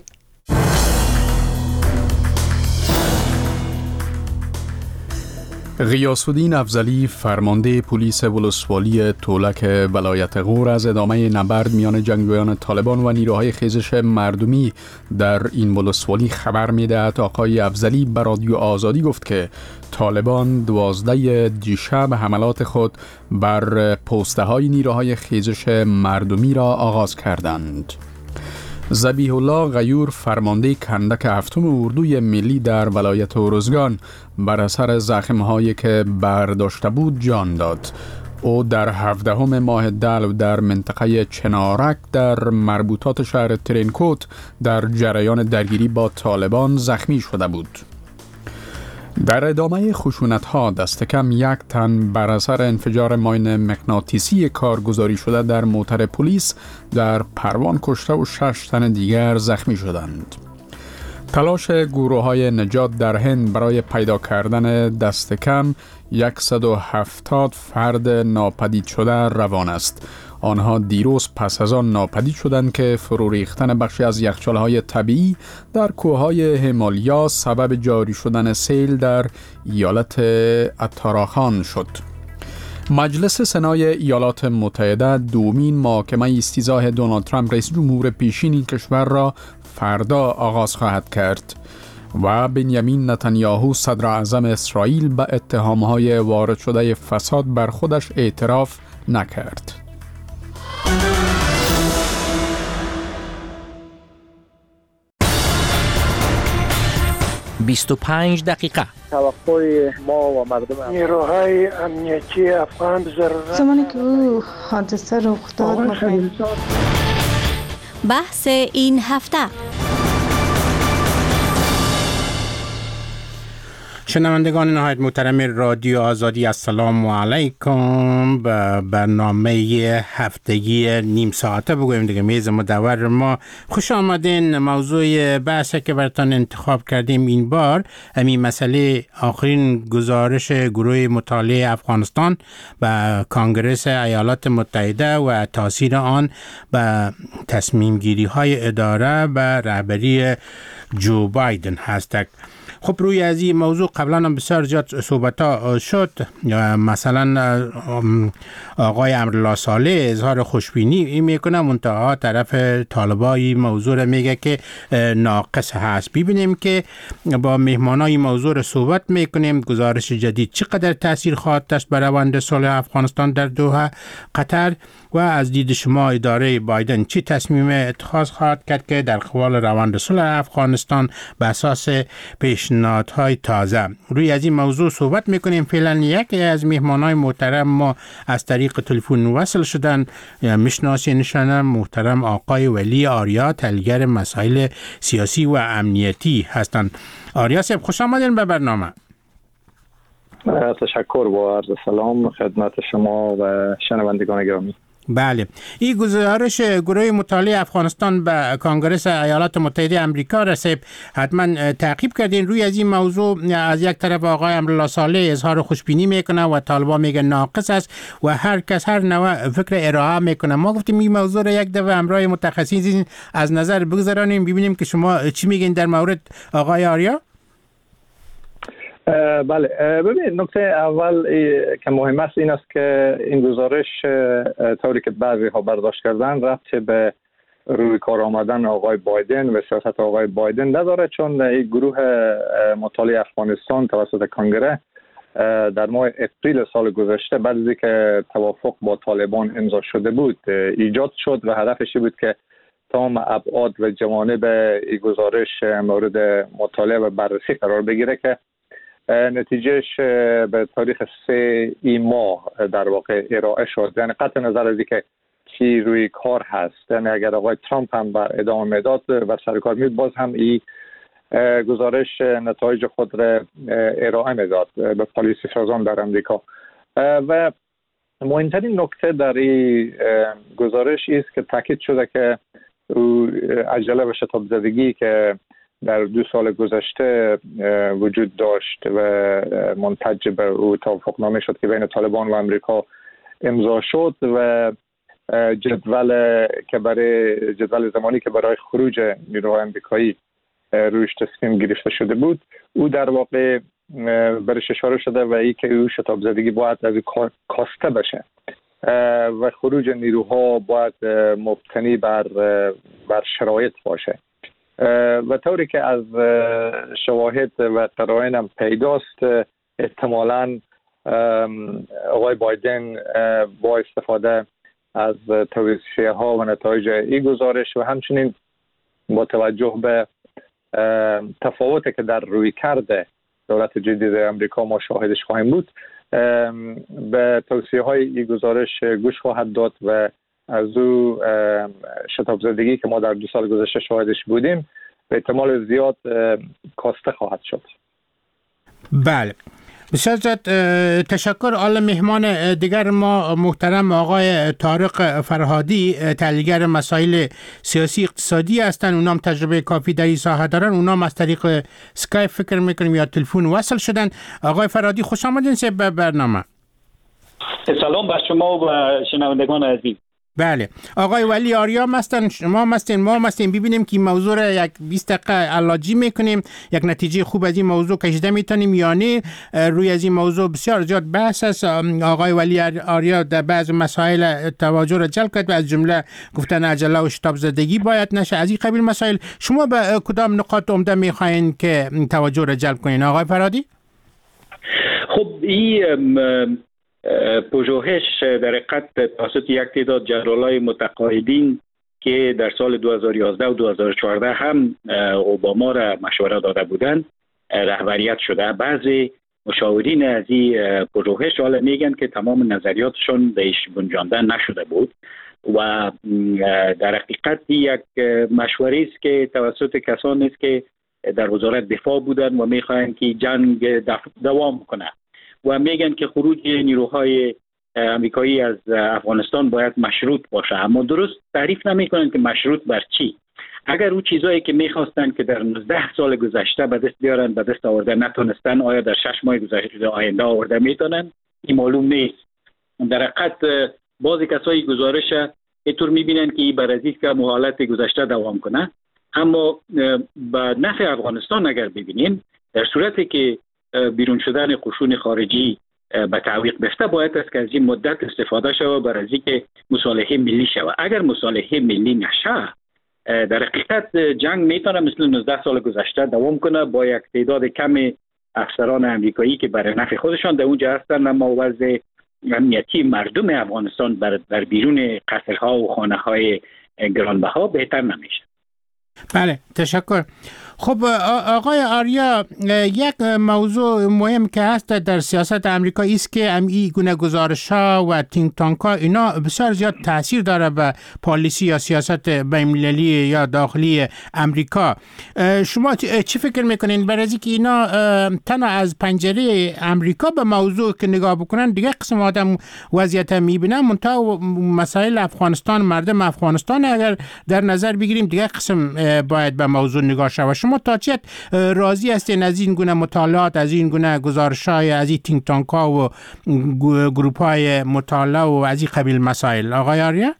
غیاث‌الدین افضلی، فرمانده پلیس ولسوالی تولک ولایت غور، از ادامه نبرد میان جنگجویان طالبان و نیروهای خیزش مردمی در این ولسوالی خبر می‌دهد. آقای افضلی به رادیو آزادی گفت که طالبان دوازده دیشب حملات خود بر پوسته‌های نیروهای خیزش مردمی را آغاز کردند. ذبیح الله غیور، فرمانده کندک هفتم اردوی ملی در ولایت ارزگان، بر اثر زخم‌هایی که برداشته بود جان داد. او در هفدهم ماه دلو در منطقه چنارک در مربوطات شهر ترینکوت در جریان درگیری با طالبان زخمی شده بود. در ادامه خشونت‌ها دست کم یک تن بر اثر انفجار ماین مغناطیسی کارگزاری شده در موتر پلیس در پروان کشته و شش تن دیگر زخمی شدند. تلاش گروه‌های نجات در هند برای پیدا کردن دست کم صد و هفتاد فرد ناپدید شده روان است. آنها دیروز پس از آن ناپدید شدند که فرو ریختن بخشی از یخچال‌های طبیعی در کوههای همالیا سبب جاری شدن سیل در ایالت اتاراخان شد. مجلس سنای ایالات متحده دومین محاکمه استیضاح دونالد ترامپ رئیس جمهور پیشین این کشور را فردا آغاز خواهد کرد و بنیامین نتانیاهو صدر اعظم اسرائیل به اتهام‌های وارد شده فساد بر خودش اعتراف نکرد. بیست و پنج دقیقه. توقع ما و مردم نیروهای امنیتی افغان ضرورت زمانی که او حادثه رخ داد بحث این هفته. شنوندگان نهایت محترم رادیو آزادی، السلام علیکم. به برنامه هفتگی نیم ساعته بگویم دیگه میز مدور ما خوش آمدین. موضوع بحثی که براتون انتخاب کردیم این بار همین مسئله آخرین گزارش گروه مطالعه افغانستان به کنگره ایالات متحده و تاثیر آن به تصمیم گیری های اداره به رهبری جو بایدن هست. خب روی از این موضوع قبلا هم بسیار زیاد صحبت ها شد. مثلا آقای امرالله صالح اظهار خوشبینی میکنه، منتها طرف طالبای موضوع را میگه که ناقص هست. ببینیم که با مهمانای موضوع را صحبت میکنیم. گزارش جدید چقدر تاثیر خواهد داشت بر روند صلح افغانستان در دوحه قطر و از دید شما اداره بایدن چی تصمیم اتخاذ خواهد کرد که در قبال روند صلح افغانستان به اساس پیشنهادهای تازه. روی از این موضوع صحبت میکنیم. فعلا یکی از مهمانای محترم ما از طریق تلفن وصل شدن. میشناسینشان، محترم آقای ولی آریا، تحلیلگر مسائل سیاسی و امنیتی هستند. آریا صاحب خوش آمدین به برنامه. تشکر با عرض سلام خدمت شما و شنوندگان گرامی. بله، این گزارش گروه مطالعه افغانستان به کنگره ایالات متحده آمریکا رسید. حتما تعقیب کردین. روی از این موضوع از یک طرف آقای امرالله صالح اظهار خوشبینی میکنه و طالبان میگه ناقص است و هر کس هر نوع فکر ارائه میکنه. ما گفتیم این موضوع را یک دفعه همراه متخصصین از نظر بگذارانیم، ببینیم که شما چی میگین در مورد آقای آریا. بله، ببینید نکته اول که مهم است این است که این گزارش طوری که بعضی ها برداشت کردن ربطی به روی کار آمدن آقای بایدن و سیاست آقای بایدن نداره، چون این گروه مطالعه افغانستان توسط کنگره در ماه اپریل سال گذشته بعد از اینکه توافق با طالبان امضا شده بود ایجاد شد و هدفش بود که تمام ابعاد و جوانب این گزارش مورد مطالعه و بررسی قرار بگیره که نتیجهش به تاریخ سه ای ماه در واقع ارائه شد. یعنی قطع نظر از اینکه چی روی کار هست. یعنی اگر آقای ترامپ هم بر ادامه میداد و سر کار میاد، باز هم این گزارش نتایج خود را ارائه میداد به پالیسی سازان در امریکا. و مهمترین نکته در این گزارش است که تاکید شده که عجله و شتاب زدگی که در دو سال گذشته وجود داشت و منتج به او توافقنامه شد که بین طالبان و امریکا امضا شد و جدول که برای جدول زمانی که برای خروج نیروهای امریکایی رویش تصمیم گرفته شده بود، او در واقع برش اشاره شده و ای که او شتاب زدگی باید از کار کاسته بشه و خروج نیروها باید مبتنی بر بر شرایط باشه. و طوری که از شواهد و قرائن هم پیداست، احتمالاً آقای بایدن با استفاده از توصیه ها و نتایج این گزارش و همچنین با توجه به تفاوتی که در روی کرده دولت جدید امریکا ما شاهدش خواهیم بود، به توصیه های این گزارش گوش خواهد داد و از او شتاب زدگی که ما در دو سال گذشته شاهدش بودیم به احتمال زیاد کاسته خواهد شد. بله، بسیار زیاد تشکر. آل مهمان دیگر ما محترم آقای طارق فرهادی، تحلیلگر مسائل سیاسی اقتصادی هستند. اونام تجربه کافی در این ساحه دارن. اونام از طریق اسکایپ فکر میکنیم یا تلفن وصل شدن. آقای فرهادی خوش آمدین به برنامه. سلام بر شما و شنوندگان عزیز. بله، آقای ولی آریا هستن، شما هستین، ما هستیم. ببینیم که موضوع را یک بیست دقیقه علاجی میکنیم، یک نتیجه خوب از این موضوع کشیده میتونیم یا نه. روی از این موضوع بسیار زیاد بحث است. آقای ولی آریا در بعض مسائل توجه را جلب کرد و از جمله گفتن عجله و شتاب زدگی باید نشه. از این قبیل مسائل شما به کدام نقاط عمده میخواین که توجه را جلب کنین آقای فرهادی؟ خب این پژوهش در حقیقت توسط یک تعداد جنرالای متقاعدین که در سال دو هزار و یازده و دو هزار و چهارده هم اوباما را مشوره داده بودند رهبریت شده. بعضی مشاورین از این پژوهش حالا میگن که تمام نظریاتشون بهش گنجانده نشده بود و در حقیقت یک مشوره است که توسط کسانی است که در وزارت دفاع بودند و میخواهند که جنگ دوام کنه و میگن که خروج نیروهای امریکایی از افغانستان باید مشروط باشه، اما درست تعریف نمیکنن که مشروط بر چی. اگر اون چیزایی که میخواستن که در نوزده سال گذشته به دست بیارن به دست آورده نتونستن، آیا در شش ماه گذشته آینده آورده میتونن؟ این معلوم نیست. در حقیقت بعضی کسایی گزارش اینطور میبینن که این برازیل که حالت گذشته دوام کنه، اما به نفع افغانستان اگر ببینیم در صورتی که بیرون شدن قشون خارجی به تعویق بفته باید است که از این مدت استفاده شود برای اینکه مصالحه ملی شود. اگر مصالحه ملی نشه در حقیقت جنگ میتونه مثل نوزده سال گذشته دوام کنه با یک تعداد کم افسران امریکایی که برای نفع خودشان در اونجا هستند، اما وضع امنیتی مردم افغانستان در بیرون قصرها و خانه‌های گرانبها بهتر نمیشه. بله، تشکر. خب آقای آریا، یک موضوع مهم که هست در سیاست امریکا است که این گونه گزارش‌ها و تینک تانک‌ها اینا بسیار زیاد تاثیر داره به پالیسی یا سیاست بین‌المللی یا داخلی امریکا. شما چی فکر میکنین برای اینکه اینا تنها از پنجره امریکا به موضوع که نگاه بکنن دیگه قسم آدم وضعیت میبینن، منتها مسائل افغانستان، مردم افغانستان اگر در نظر بگیریم دیگه قسم باید به موضوع نگاه شود. شما تا چه راضی هستین از این گونه مطالعات، از این گونه گزارش‌های از این تینک تانک‌ها و گروپ‌های مطالعه و از این قبیل مسائل؟ آقای آریا؟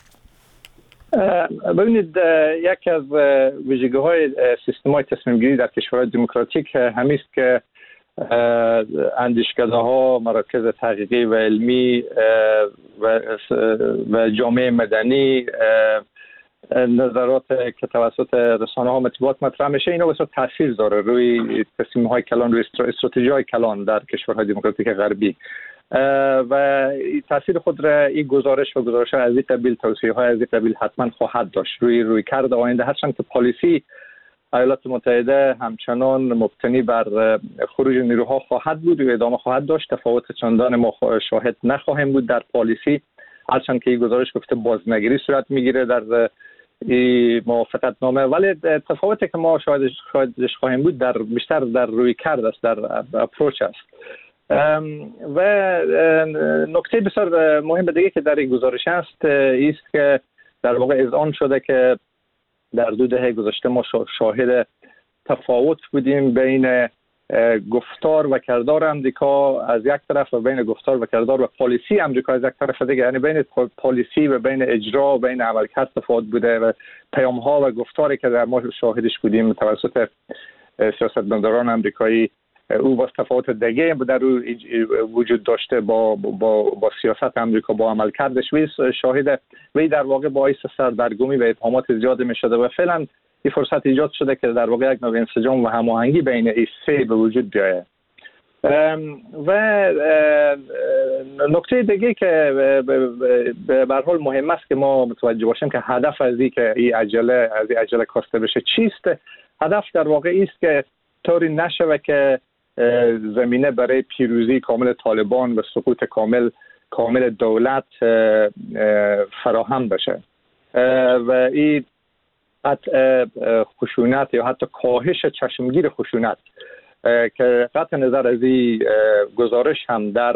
ببینید، یکی از ویژگی‌های سیستم‌های تصمیم گیری در کشورهای دموکراتیک همین است که اندیشکده‌ها، مراکز تحقیقی و علمی و و جامعه مدنی، نظرات که توسط رسانه‌ها مطبوعات مطرح میشه، اینا بسیار تاثیر داره روی تصمیم‌های کلان، روی استراتژی‌های کلان در کشورهای دموکراتیک غربی و تاثیر خود را این گزارش و گزارش از این قبیل، توصیه‌های از این قبیل حتما خواهد داشت روی روی کرد آینده، هرچند که پالیسی ایالات متحده همچنان مبتنی بر خروج نیروها خواهد بود و ادامه خواهد داشت. تفاوت چندان ما شاهد نخواهیم بود در پالیسی، هرچند که این گزارش گفته بازنگری صورت میگیره در این موافقت نامه، ولی تفاوتی که ما شاهدش شاهدش خواهیم بود در بیشتر در روی کرد است، در اپروچ است. و نکته بسیار مهم دیگه که در این گزارش است است که در واقع اذعان شده که در دو دهه گذشته ما شاهد تفاوت بودیم بین گفتار و کردار امریکا از یک طرف و بین گفتار و کردار و پالیسی امریکا از یک طرف دیگه، یعنی بین پالیسی و بین اجرا و بین عملکرد تفاوت بوده و پیام ها و گفتاری که در ما شاهدش بودیم توسط سیاستمداران امریکایی او با تفاوت دیگه در او وجود داشته با با با سیاست امریکا، با عملکردش. و شاهد و در واقع باعث سردرگمی و اتهامات زیاد می شده و فعلا این فرصت ایجاد شده که در واقع یک نوع انسجام و هماهنگی بین این سه به وجود بیاید. و نکته دیگه که به هر حال مهم است که ما متوجه باشیم که هدف از این که این عجله از این عجله کاسته بشه چیست؟ هدف در واقع است که طوری نشود که زمینه برای پیروزی کامل طالبان و سقوط کامل کامل دولت فراهم بشه و این قطع خشونت یا حتی کاهش چشمگیر خشونت که قطع نظر از این گزارش هم در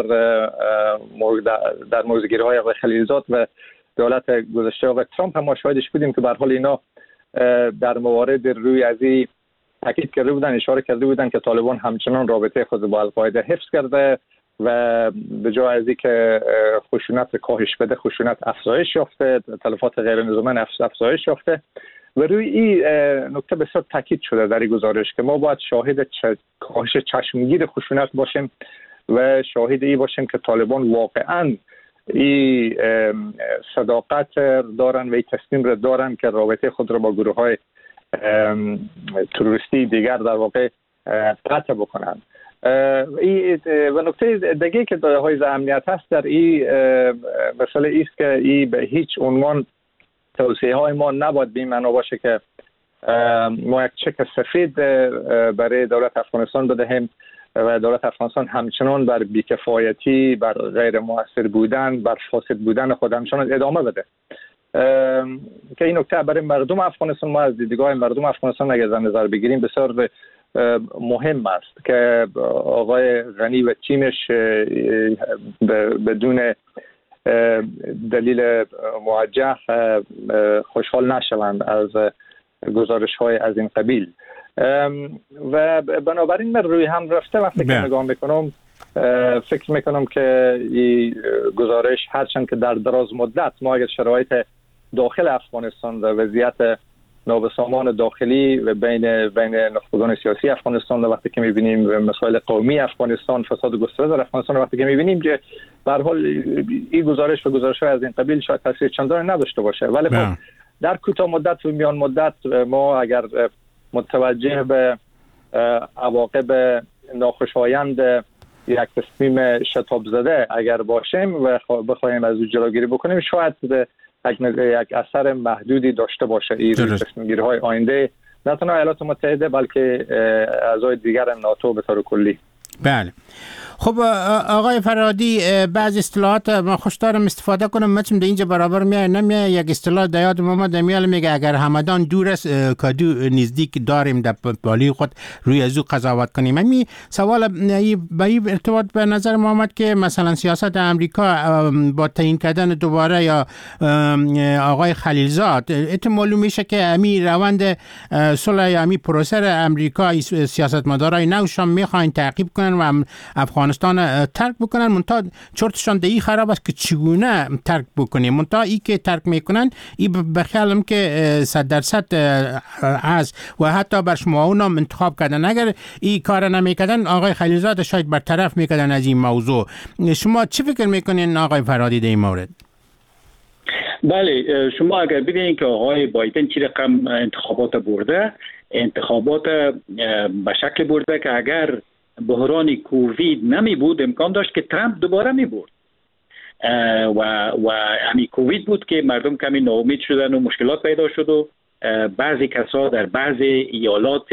در موضوعگیری‌های آقای خلیلزاد و دولت گذشته آقای ترامپ هم ما شاهدش بودیم که به هر حال اینا در موارد روی از این تاکید کرده بودن، اشاره کرده بودن که طالبان همچنان رابطه خود با القاعده حفظ کرده و به جای از اینکه خشونت کاهش بده خشونت افزایش یافته، تلفات غیر نظامی افزایش یافته. و روی این نکته بسیار تاکید شده در این گزارش که ما باید شاهد کاهش چشمگیر خشونت باشیم و شاهد این باشیم که طالبان واقعاً این صداقت دارن و این تصمیم را دارن که رابطه خود را با گروه های تروریستی دیگر در واقع قطع بکنن. و نکته دیگه که های امنیت هست در این مسئله ایست که این به هیچ عنوان توصیه های ما نباید به این معنا باشه که ما یک چک سفید برای دولت افغانستان بدهیم و دولت افغانستان همچنان بر بیکفایتی، بر غیر مؤثر بودن، بر فاسد بودن خود همچنان ادامه بده. که این نکته برای مردم افغانستان، ما از دیدگاه مردم افغانستان اگر در نظر بگیریم بسیار مهم است که آقای غنی و تیمش بدون دلیل موجه خوشحال نشوند از گزارش های از این قبیل. و بنابراین من روی هم رفته وقتی که نگاه میکنم فکر میکنم که این گزارش هرچند که در دراز مدت ما اگر شرایط داخل افغانستان و وضعیت نابسامان داخلی و بین بین نخبگان سیاسی افغانستان و وقتی که می‌بینیم مسائل قومی افغانستان، فساد گسترده در افغانستان، وقتی که می‌بینیم که به هر حال این گزارش و گزارش‌های از این قبیل شاید تاثیر چندانی نداشته باشه، ولی خب در کوتاه مدت و میان مدت ما اگر متوجه به عواقب ناخوشایند یک تصمیم شتاب زده اگر باشیم و بخوایم از او جلوگیری بکنیم، شاید یک اثر محدودی داشته باشه این تصمیم‌گیری های آینده نه تنها ایالات متحده بلکه اعضای دیگر هم ناتو به طور کلی. بله. خب آقای فرهادی، بعض اصطلاحات ما خوش دارم استفاده کنم، مثلا در اینجا برابر میای نمیای. یک اصطلاح در یاد ما میال میگه اگر همدان دور است کدو نزدیک داریم در بالی خود روی ازو قضاوت کنیم. همین سوال به این ارتباط به نظر ما آمد که مثلا سیاست امریکا با تعیین کردن دوباره یا آقای خلیلزاد ات معلوم میشه که همین روند صلح یا همین پروسه امریکا سیاستمدارای نوشان میخواین تعقیب کنن و افغانستان ترک بکنن، منتها چرتشان دهی خراب است که چگونه ترک بکنیم. منتها ای که ترک میکنن ای بخیالم که صد درصد هست و حتی بر شما اونم انتخاب کردن. اگر ای کار نمیکردن آقای خلیلزاد شاید برطرف میکردن از این موضوع. شما چی فکر میکنین آقای فرهادی در این مورد؟ بله، شما اگر ببینید که آقای بایدن چی رقم انتخابات برده، انتخابات به شکل برده که اگر بحران کووید نمی بود امکان داشت که ترامپ دوباره می برد و و همین کووید بود که مردم کمی ناامید شدن و مشکلات پیدا شد و بعضی کسا در بعضی ایالات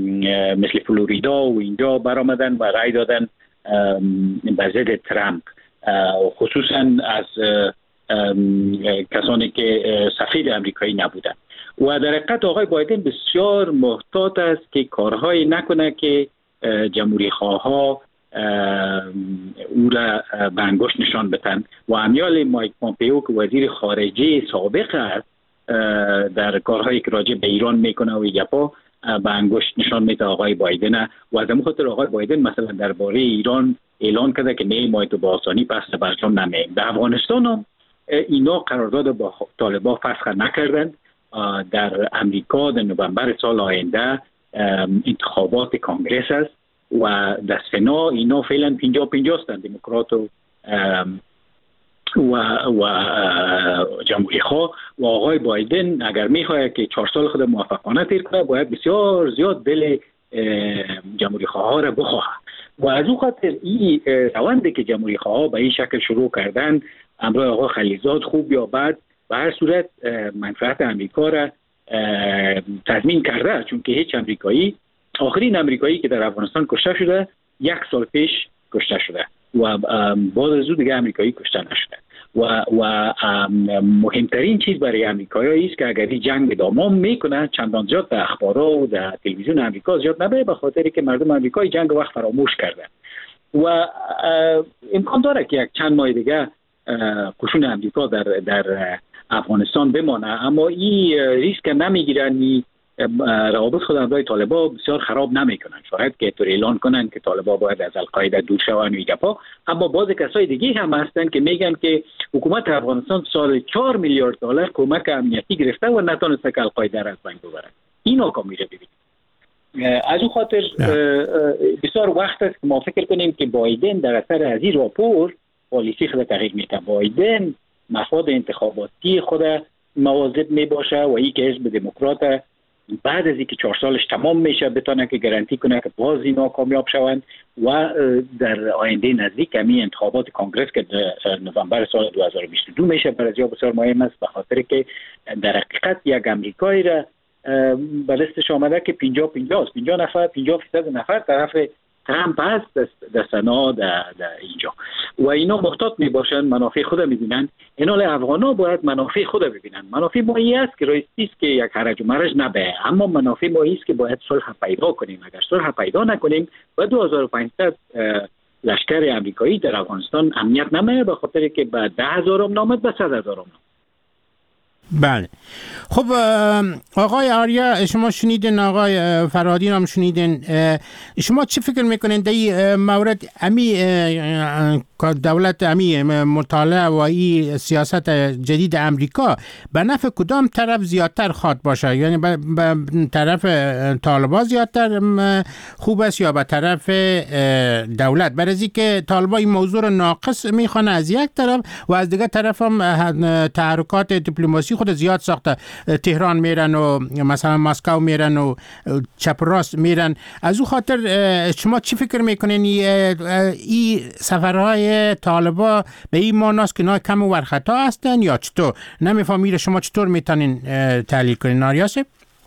مثل فلوریدا و اینجا برآمدن و رای دادن به ضد ترامپ خصوصا از کسانی که سفیر امریکایی نبودن. و در حقیقت آقای بایدن بسیار محتاط است که کارهایی نکنه که جمهوری خواها او را به انگشت نشان بدن. و امیال مایک پامپئو که وزیر خارجه سابق است در کارهایی که راجع به ایران میکنه و گپا به انگشت نشان میده آقای بایدن. و از همون خاطر آقای بایدن مثلا درباره ایران اعلان کرده که نه ما تو با آسانی پس برجام نمیم. در افغانستان هم اینا قرارداد با طالبان فسخ نکردند. در امریکا در نوامبر سال آینده انتخابات کانگرس است و در سنا اینا فعلا پنجاه پنجاه هستند، دموکرات و و, و جمهوری خواه. و آقای بایدن اگر میخواهد که چهار سال خود موفقانه تیر کنه باید بسیار زیاد دل جمهوری خواه را بخواه. و از او خاطر این روندی که جمهوری خواه به این شکل شروع کردن امروز آقای خلیلزاد خوب یا بد به هر صورت منفعت امریکا را تضمین کرده، چون که هیچ امریکایی، آخرین امریکایی که در افغانستان کشته شده یک سال پیش کشته شده و بعد از او دیگه امریکایی کشته نشده. و و مهمترین چیز برای امریکایی است که اگر این جنگ ادامه میکنه چندان زیاد در اخبارها و در تلویزیون امریکا زیاد نبره، به خاطری که مردم امریکایی جنگ وقت فراموش کردن و امکان داره که یک چند ماه دیگه قشون امریکا در در افغانستان بمانه. اما این ریسک نمیگیرن، روابط خود همراه طالبان بسیار خراب نمیکنن. شاید که طور اعلان کنن که طالبان باید از القاعده دور شوند و گپا، اما بعض کسای دیگه هم هستن که میگن که حکومت افغانستان سال چهار میلیارد دلار کمک امنیتی گرفته و نتونسته که القاعده را از بین ببره. این ناکامی را ببینید. از اون خاطر بسیار وقت است که ما فکر کنیم که بایدن در اثر از این راپور پالیسی خود تغییر میده. بایدن مفاد انتخاباتی خود مواظب میباشه و این که حزب دموکرات بعد از اینکه چهار سالش تمام میشه بتونه که گارانتی کنه که باز اینا کامیاب شوند و در آینده نزدیک همین انتخابات کانگرس که نوامبر سال دو هزار و بیست و دو میشه برای بسیار مهم است، به خاطر که در حقیقت یک امریکایی را به دستش آمده که پنجاه پنجاه است، پنجاه نفر پنجاه فیصد نفر طرف ترامپ هست در سنا در اینجا و اینا محتاط می باشن، منافع خود میبینن. اینا افغانا باید منافع خود ببینن. منافع ما این است که راستی است که یک حرج و مرج نبه، اما منافع ما است که باید صلح پیدا کنیم. اگر صلح پیدا نکنیم و دو هزار و پانصد لشکر امریکایی در افغانستان امنیت نمیه، به خاطر که به ده هزارم نامد به صد هزارم نامد. بله. خب آقای آریا شما شنیدین، آقای فرهادی هم شنیدین، شما چی فکر میکنین در این مورد؟ امی دولت امی مطالعه و این سیاست جدید امریکا به نفع کدام طرف زیادتر خواد باشه؟ یعنی به طرف طالبان زیادتر خوب است یا به طرف دولت؟ برای که طالبان این موضوع رو ناقص میخوانه از یک طرف و از دیگر طرف هم تحرکات دیپلماسی خود زیاد ساخته. تهران میرن و مثلا مسکو میرن و چپ راست میرن. از او خاطر شما چی فکر میکنین این سفرهای طالبا به این معناست که اینا کم ور خطا هستن یا چطور؟ نمیفهمید شما چطور میتونین تحلیل کنین آریاسه؟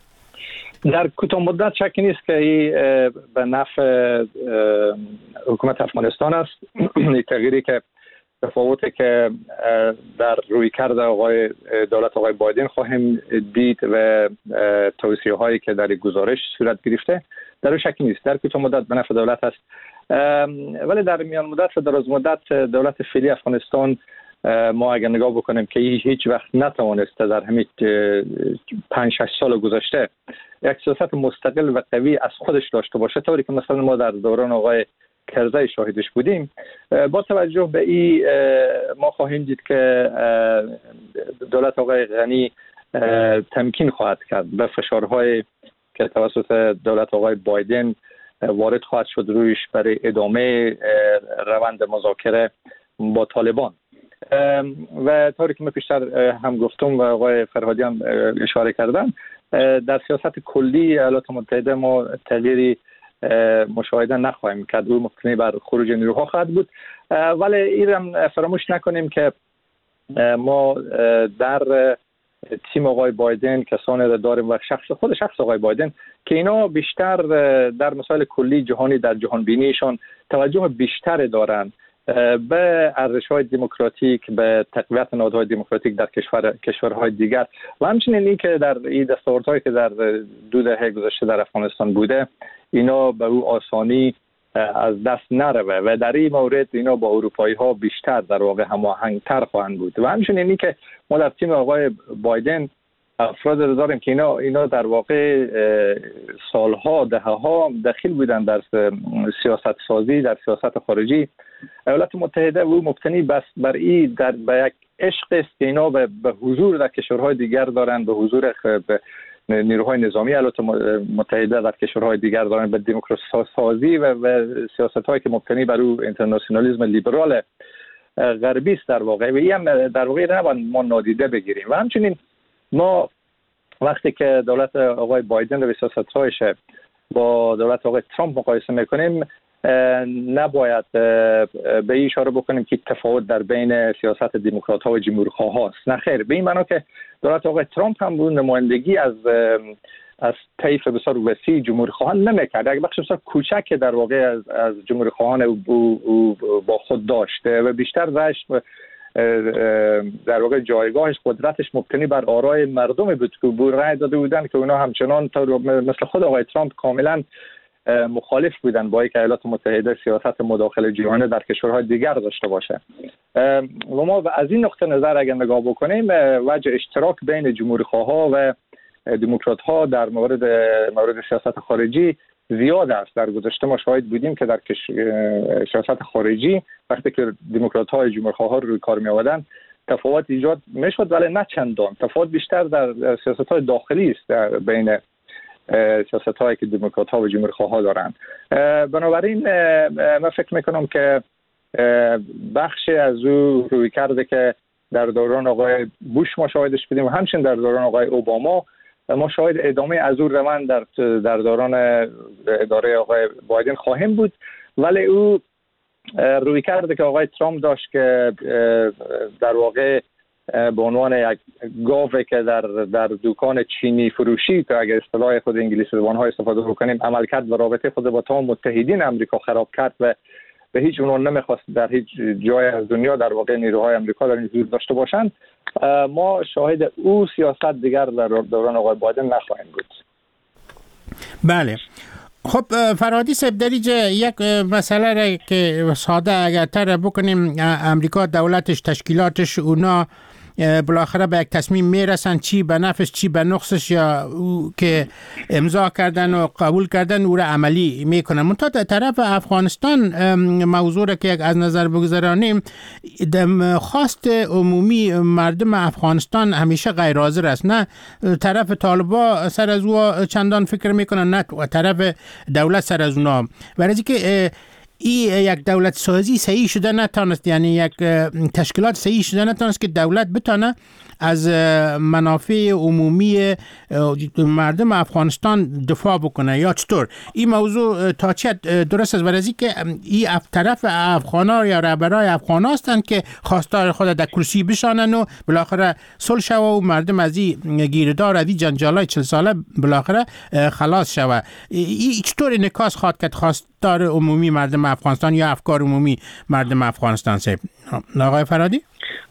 در کوتاه مدت شکی نیست که این به نفع حکومت افغانستان است. این تغییری که تفاوتی که در رویکرد آقای دولت آقای بایدن خواهیم دید و توصیه هایی که در گزارش صورت گرفته در شکی نیست. در کوتاه مدت به نفع دولت است، ولی در میان مدت و دراز مدت دولت فعلی افغانستان ما اگر نگاه بکنیم که هیچ وقت نتوانسته در همین پنج شش سال گذشته یک سیاست مستقل و قوی از خودش داشته باشه، طوری که مثلا ما در دوران آقای کرزی شاهدش بودیم. با توجه به این ما خواهیم دید که دولت آقای غنی تمکین خواهد کرد به فشارهای که توسط دولت آقای بایدن وارد خواهد شد رویش برای ادامه روند مذاکره با طالبان. و طوری که من پیشتر هم گفتم و آقای فرهادی هم اشاره کردن، در سیاست کلی ایالات متحده ما تغییری مشاهده نخواهیم کرد. او مبتنی بر خروج نیروها خواهد بود، ولی این فراموش نکنیم که ما در تیم آقای بایدن کسانی داریم و شخص خود شخص آقای بایدن که اینا بیشتر در مسائل کلی جهانی در جهان بینیشان توجه بیشتر دارن به ارزش‌های دموکراتیک، به تقویت نهادهای دموکراتیک در کشور کشورهای دیگر و همچنین این که در این دستاوردهایی که در دو دهه گذشته در افغانستان بوده اینا به او آسانی از دست نروه و در این مورد اینا با اروپایی ها بیشتر در واقع هماهنگتر خواهند بود و همچنین این که ما در تیم آقای بایدن افراد داریم که اینا اینا در واقع سالها دهه‌ها دخیل بودن در سیاست سازی، در سیاست خارجی. ایالات متحده و مبتنی بس بر این در به یک عشق است که اینا به, به حضور در کشورهای دیگر دارن، به حضور به نیروهای نظامی ایالات متحده در کشورهای دیگر دارن، به دموکراسی سازی و, و سیاست‌هایی که مبتنی بر او اینترنشنالیسم لیبرال غربی است در واقع و این هم در واقع نباید ما نادیده بگیریم. و همچنین ما وقتی که دولت آقای بایدن و سیاست‌هایش با دولت آقای ترامپ مقایسه میکنیم نباید به این اشاره بکنیم که تفاوت در بین سیاست دموکرات‌ها و جمهورخواها است. نه خیر، به این معنی که دولت آقای ترامپ هم بود نمایندگی از از طیف بسیار وسیع جمهورخواهان نمیکرد. یک بخش بسیار کوچک در واقع از از جمهورخواهان او با خود داشته و بیشتر داشت در واقع جایگاهش قدرتش مبتنی بر آرای مردم بود که بو رای داده بودن که اونا همچنان مثل خود آقای ترامپ کاملا مخالف بودن با اینکه ایالات متحده سیاست مداخله جهانی در کشورهای دیگر داشته باشه. و ما از این نقطه نظر اگر نگاه بکنیم وجه اشتراک بین جمهوری‌خواها و دموکرات‌ها در مورد مورد سیاست خارجی زیاد است. در گذشته ما شاهد بودیم که در سیاست خارجی وقتی که دموکرات‌ها جمهوری‌خواها روی کار می‌آوردن تفاوت ایجاد می‌شد ولی نه چندان. تفاوت بیشتر در سیاست‌های داخلی است بین سیاست‌هایی که دموکرات‌ها و جمهوری‌خواها دارند. بنابراین من فکر می‌کنم که بخشی از او روی کرده که در دوران آقای بوش ما شاهدش بودیم و همچنین در دوران آقای اوباما ما شاهد ادامه از او روند در در دوران اداره آقای بایدن خواهیم بود. ولی او روی کرده که آقای ترامپ داشت که در واقع به عنوان یک گاوی که در در دکان چینی فروشی که اگر اصطلاح خود انگلیسی زبان‌ها استفاده بکنیم عملکرد و رابطه خود با تمام متحدین آمریکا خراب کرد و به هیچ عنوان نمیخواست در هیچ جای از دنیا در واقع نیروهای آمریکا در این حضور داشته باشند. ما شاهد او سیاست دیگر در دوران آقای بایدن نخواهیم بود. بله. خب فرهادی صاحب در اینجا یک مسئله را که ساده اگر تر بکنیم، امریکا دولتش تشکیلاتش اونا بالاخره به یک تصمیم میرسن چی به نفعش چی به نقصش یا او که امضا کردن و قبول کردن او را عملی میکنن. منتها در طرف افغانستان موضوع را که از نظر بگذارانیم خواست عمومی مردم افغانستان همیشه غیر حاضر است. نه طرف طالبا سر از او چندان فکر میکنن نه طرف دولت سر از اونا. برای اینکه این یک دولت سازی صحیح شده نتانست، یعنی یک تشکیلات صحیح شده نتانست که دولت بتانه از منافع عمومی مردم افغانستان دفاع بکنه یا چطور. این موضوع تا چه درست است؟ برای اینکه این طرف افغانا یا رهبرای افغانا هستند که خواستار خود در کرسی بشانن و بالاخره صلح شوه و مردم از این گیردار از این جنجالای چهل ساله بالاخره خلاص شوه. این چطور انعکاس خواهد کرد خواستار عمومی مردم افغانستان یا افکار عمومی مردم افغانستان؟ صاحب آقای فرهادی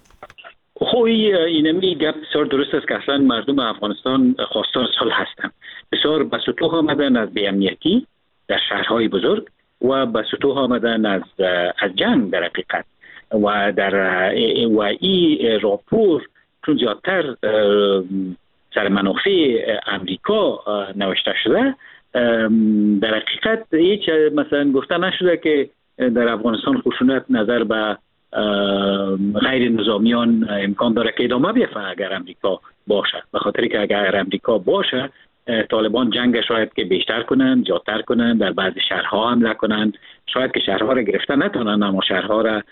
خوی اینمی گپ بسیار درست است که اصلا مردم افغانستان خواستار صلح هستند. بسیار به سطوح آمدن از بی‌امنیتی در شهرهای بزرگ و به سطوح آمدن از از جنگ در حقیقت و در و این راپور چون زیادتر سر منافع امریکا نوشته شده در حقیقت هیچ مثلا گفته نشده که در افغانستان خشونت نظر به غیر نظامیان امکان داره که ادامه بیفته اگر امریکا باشه، به خاطری که اگر امریکا باشه طالبان جنگ شاید که بیشتر کنن، زیادتر کنن، در بعضی شهرها حمله کنن، شاید که شهرها را گرفتن نتونن اما شهرها را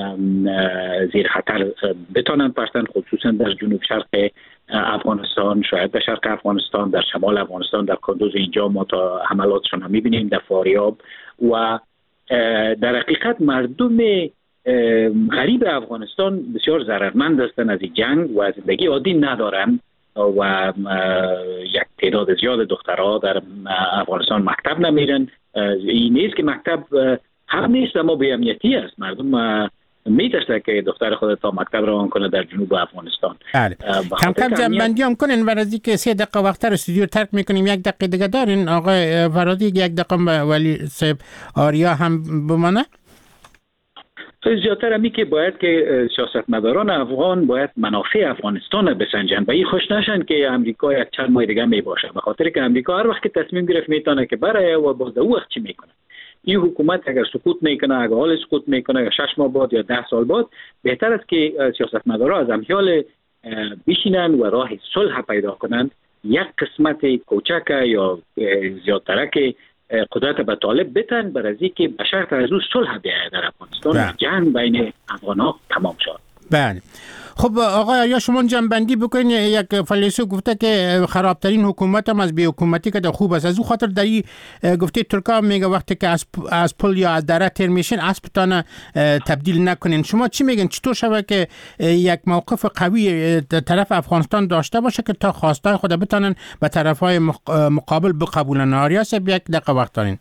زیر خطر بتونن پرتن، خصوصا در جنوب شرق افغانستان، شاید در شرق افغانستان، در شمال افغانستان، در کندوز اینجا ما تا حملاتشون هم میبینیم، در فاریاب. و در حقیقت مردم غریب افغانستان بسیار ضررمند هستند از این جنگ و زندگی عادی ندارن و یک تعداد زیاد دخترها در افغانستان مکتب نمیرن. این نیست که مکتب هم نیست اما بی امنیتی است. مردم میترسه که دختر خود تا مکتب روان کنه در جنوب افغانستان. بله. کم کم جنبندی هم کنین ور از اینکه سه دقیقه وقت استودیو ترک میکنیم، یک دقیقه دیگه دارین آقای فرادی، یک دقیقه ولی صاحب آریا هم بمانه. زیادتر همی که باید که سیاستمداران افغان باید منافع افغانستان بسنجن و این خوش نشن که امریکا یک چند ماه دیگه می باشه، به خاطر که امریکا هر وقت که تصمیم گرفت میتونه که برای و باز او وقت چی میکنه. این حکومت اگر سقوط میکنه، اگر حال سقوط میکنه یا شش ماه بعد یا ده سال بعد، بهتر است که سیاستمداران از امثال بشینن و راه صلح پیدا کنند. یک قسمت کوچک یا زیادترک قدرت به طالب بتن برای اینکه به شرط از او صلح بیاید در افغانستان، جنگ بین افغان‌ها تمام شد. بله. خب آقا یا شما جنبندی بکنین. یک فیلسوف گفته که خرابترین حکومت هم از بی حکومتی که خوب است. از او خاطر در این گفته ترکا میگه وقتی که از از پل یا از دره تیر میشین اسبتان تبدیل نکنین. شما چی میگن؟ چطور شوه که یک موقف قوی طرف افغانستان داشته باشه که تا خواستای خود بتونن به طرفهای مقابل بقبولن؟ آریا صاحب یک دقیقه وقت دارین.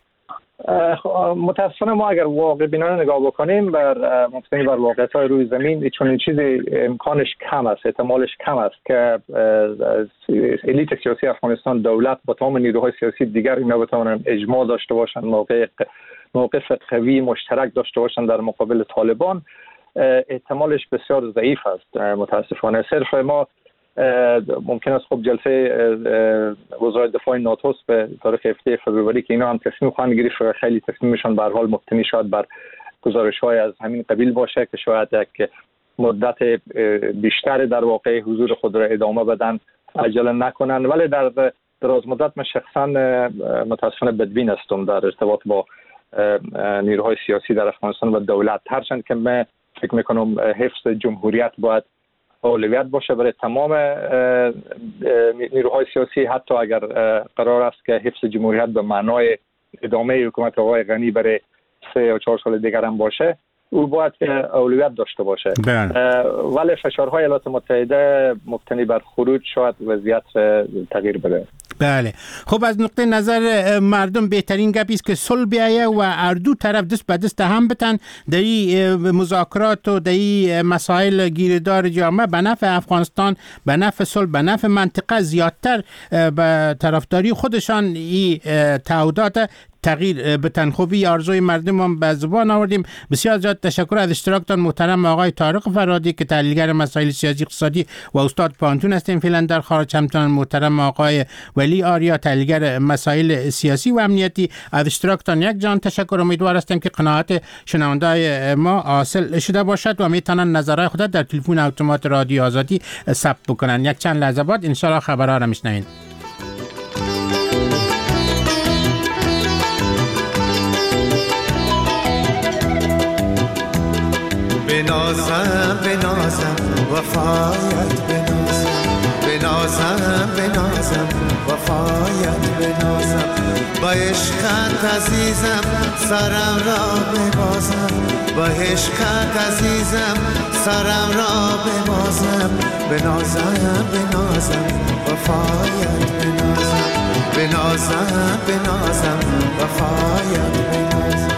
متاسفانه ما اگر واقع بینانه نگاه بکنیم بر مبتنی بر واقعیت‌های روی زمین، چون این چیزی امکانش کم است، احتمالش کم است که الیت سیاسی افغانستان، دولت با تمام نیروهای سیاسی دیگر اینا بتوانند اجماع داشته باشند، موقع موقف قوی مشترک داشته باشند در مقابل طالبان. احتمالش بسیار ضعیف است متاسفانه. صرف ما ممکن است خب جلسه وزرای دفاع ناتو به تاریخ هفده فوریه که اینا هم تصمیم خواهند گرفت، خیلی تصمیمشان به هر حال مبتنی شاید بر گزارش‌های از همین قبیل باشه که شاید یک مدت بیشتر در واقع حضور خود را ادامه بدن، عجله نکنن. ولی در دراز مدت من شخصا متاسفانه بدبین هستم در ارتباط با نیروهای سیاسی در افغانستان و دولت، هرچند که من فکر میکنم حفظ جمهوریت باید اولویت باشه برای تمام نیروهای سیاسی، حتی اگر قرار است که حفظ جمهوریت به معنای ادامه حکومت آقای غنی برای سه یا چهار سال دیگر هم باشه، او باید که اولویت داشته باشه. ولی فشارهای ایالات متحده مبتنی بر خروج شاید وضعیت تغییر بده. بله. خب از نقطه نظر مردم بهترین گپی است که صلح بیایه و هر دو طرف دست به دست هم بتن در این مذاکرات و در این مسائل گیردار جامعه به نفع افغانستان، به نفع صلح، به نفع منطقه زیادتر به طرفداری خودشان این تعهدات تغییر بتن. خوبی آرزوی مردم هم به زبان آوردیم. بسیار زیاد تشکر از اشتراکتان محترم آقای طارق فرادی که تحلیلگر مسائل سیاسی اقتصادی و استاد پانتون هستیم فعلا در خارج، همچنان محترم آقای ولی آریا تحلیلگر مسائل سیاسی و امنیتی. از اشتراکتان یک جان تشکر. امیدوار هستم که قناعت شنونده‌های ما حاصل شده باشد و میتونن نظرهای خود در تلفن اتومات رادیو آزادی ثبت بکنن. یک چند لحظه بعد ان شاء الله خبرها را میشنوید. بنازم بنازم وفایت بنازم، بنازم بنازم وفایت بنازم، با عشقت عزیزم سرم را ببازم، با عشقت عزیزم سرم را ببازم، بنازم بنازم وفایت بنازم، بنازم بنازم وفایت بنازم.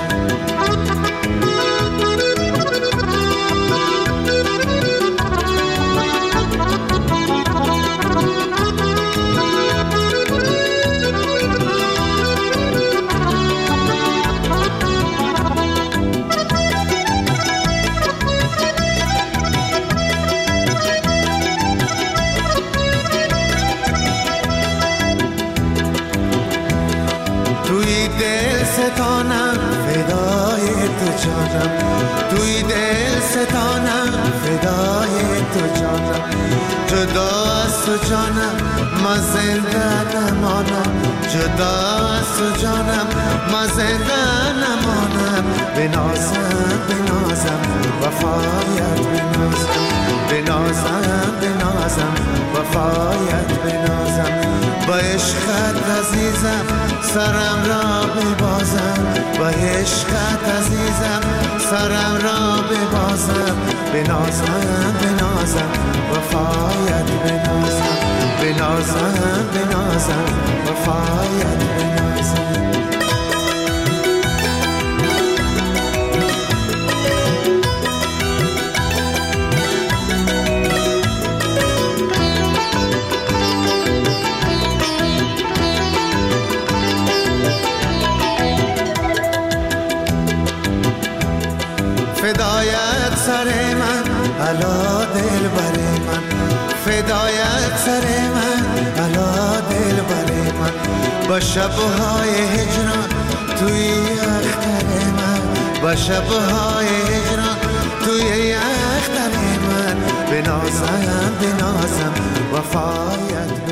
ستانم فدای تو جانم، توی دل ستانم فدای تو جانم، جدا از تو جانم ما زنده نمانم، جدا از تو جانم ما زنده نمانم، بنازم بنازم وفایت بنازم، بنازم بنازم وفایت بنازم، با عشقت عزیزم سرم را ببازم، با عشقت عزیزم سرم را ببازم، بنازم بنازم وفایت بنازم، بنازم بنازم وفایت بنازم. سر من الا دل بر من فدایت سر من الا دل بر من با شبهای هجران توی اختر من با شبهای هجران توی اختر من بنازم بنازم وفایت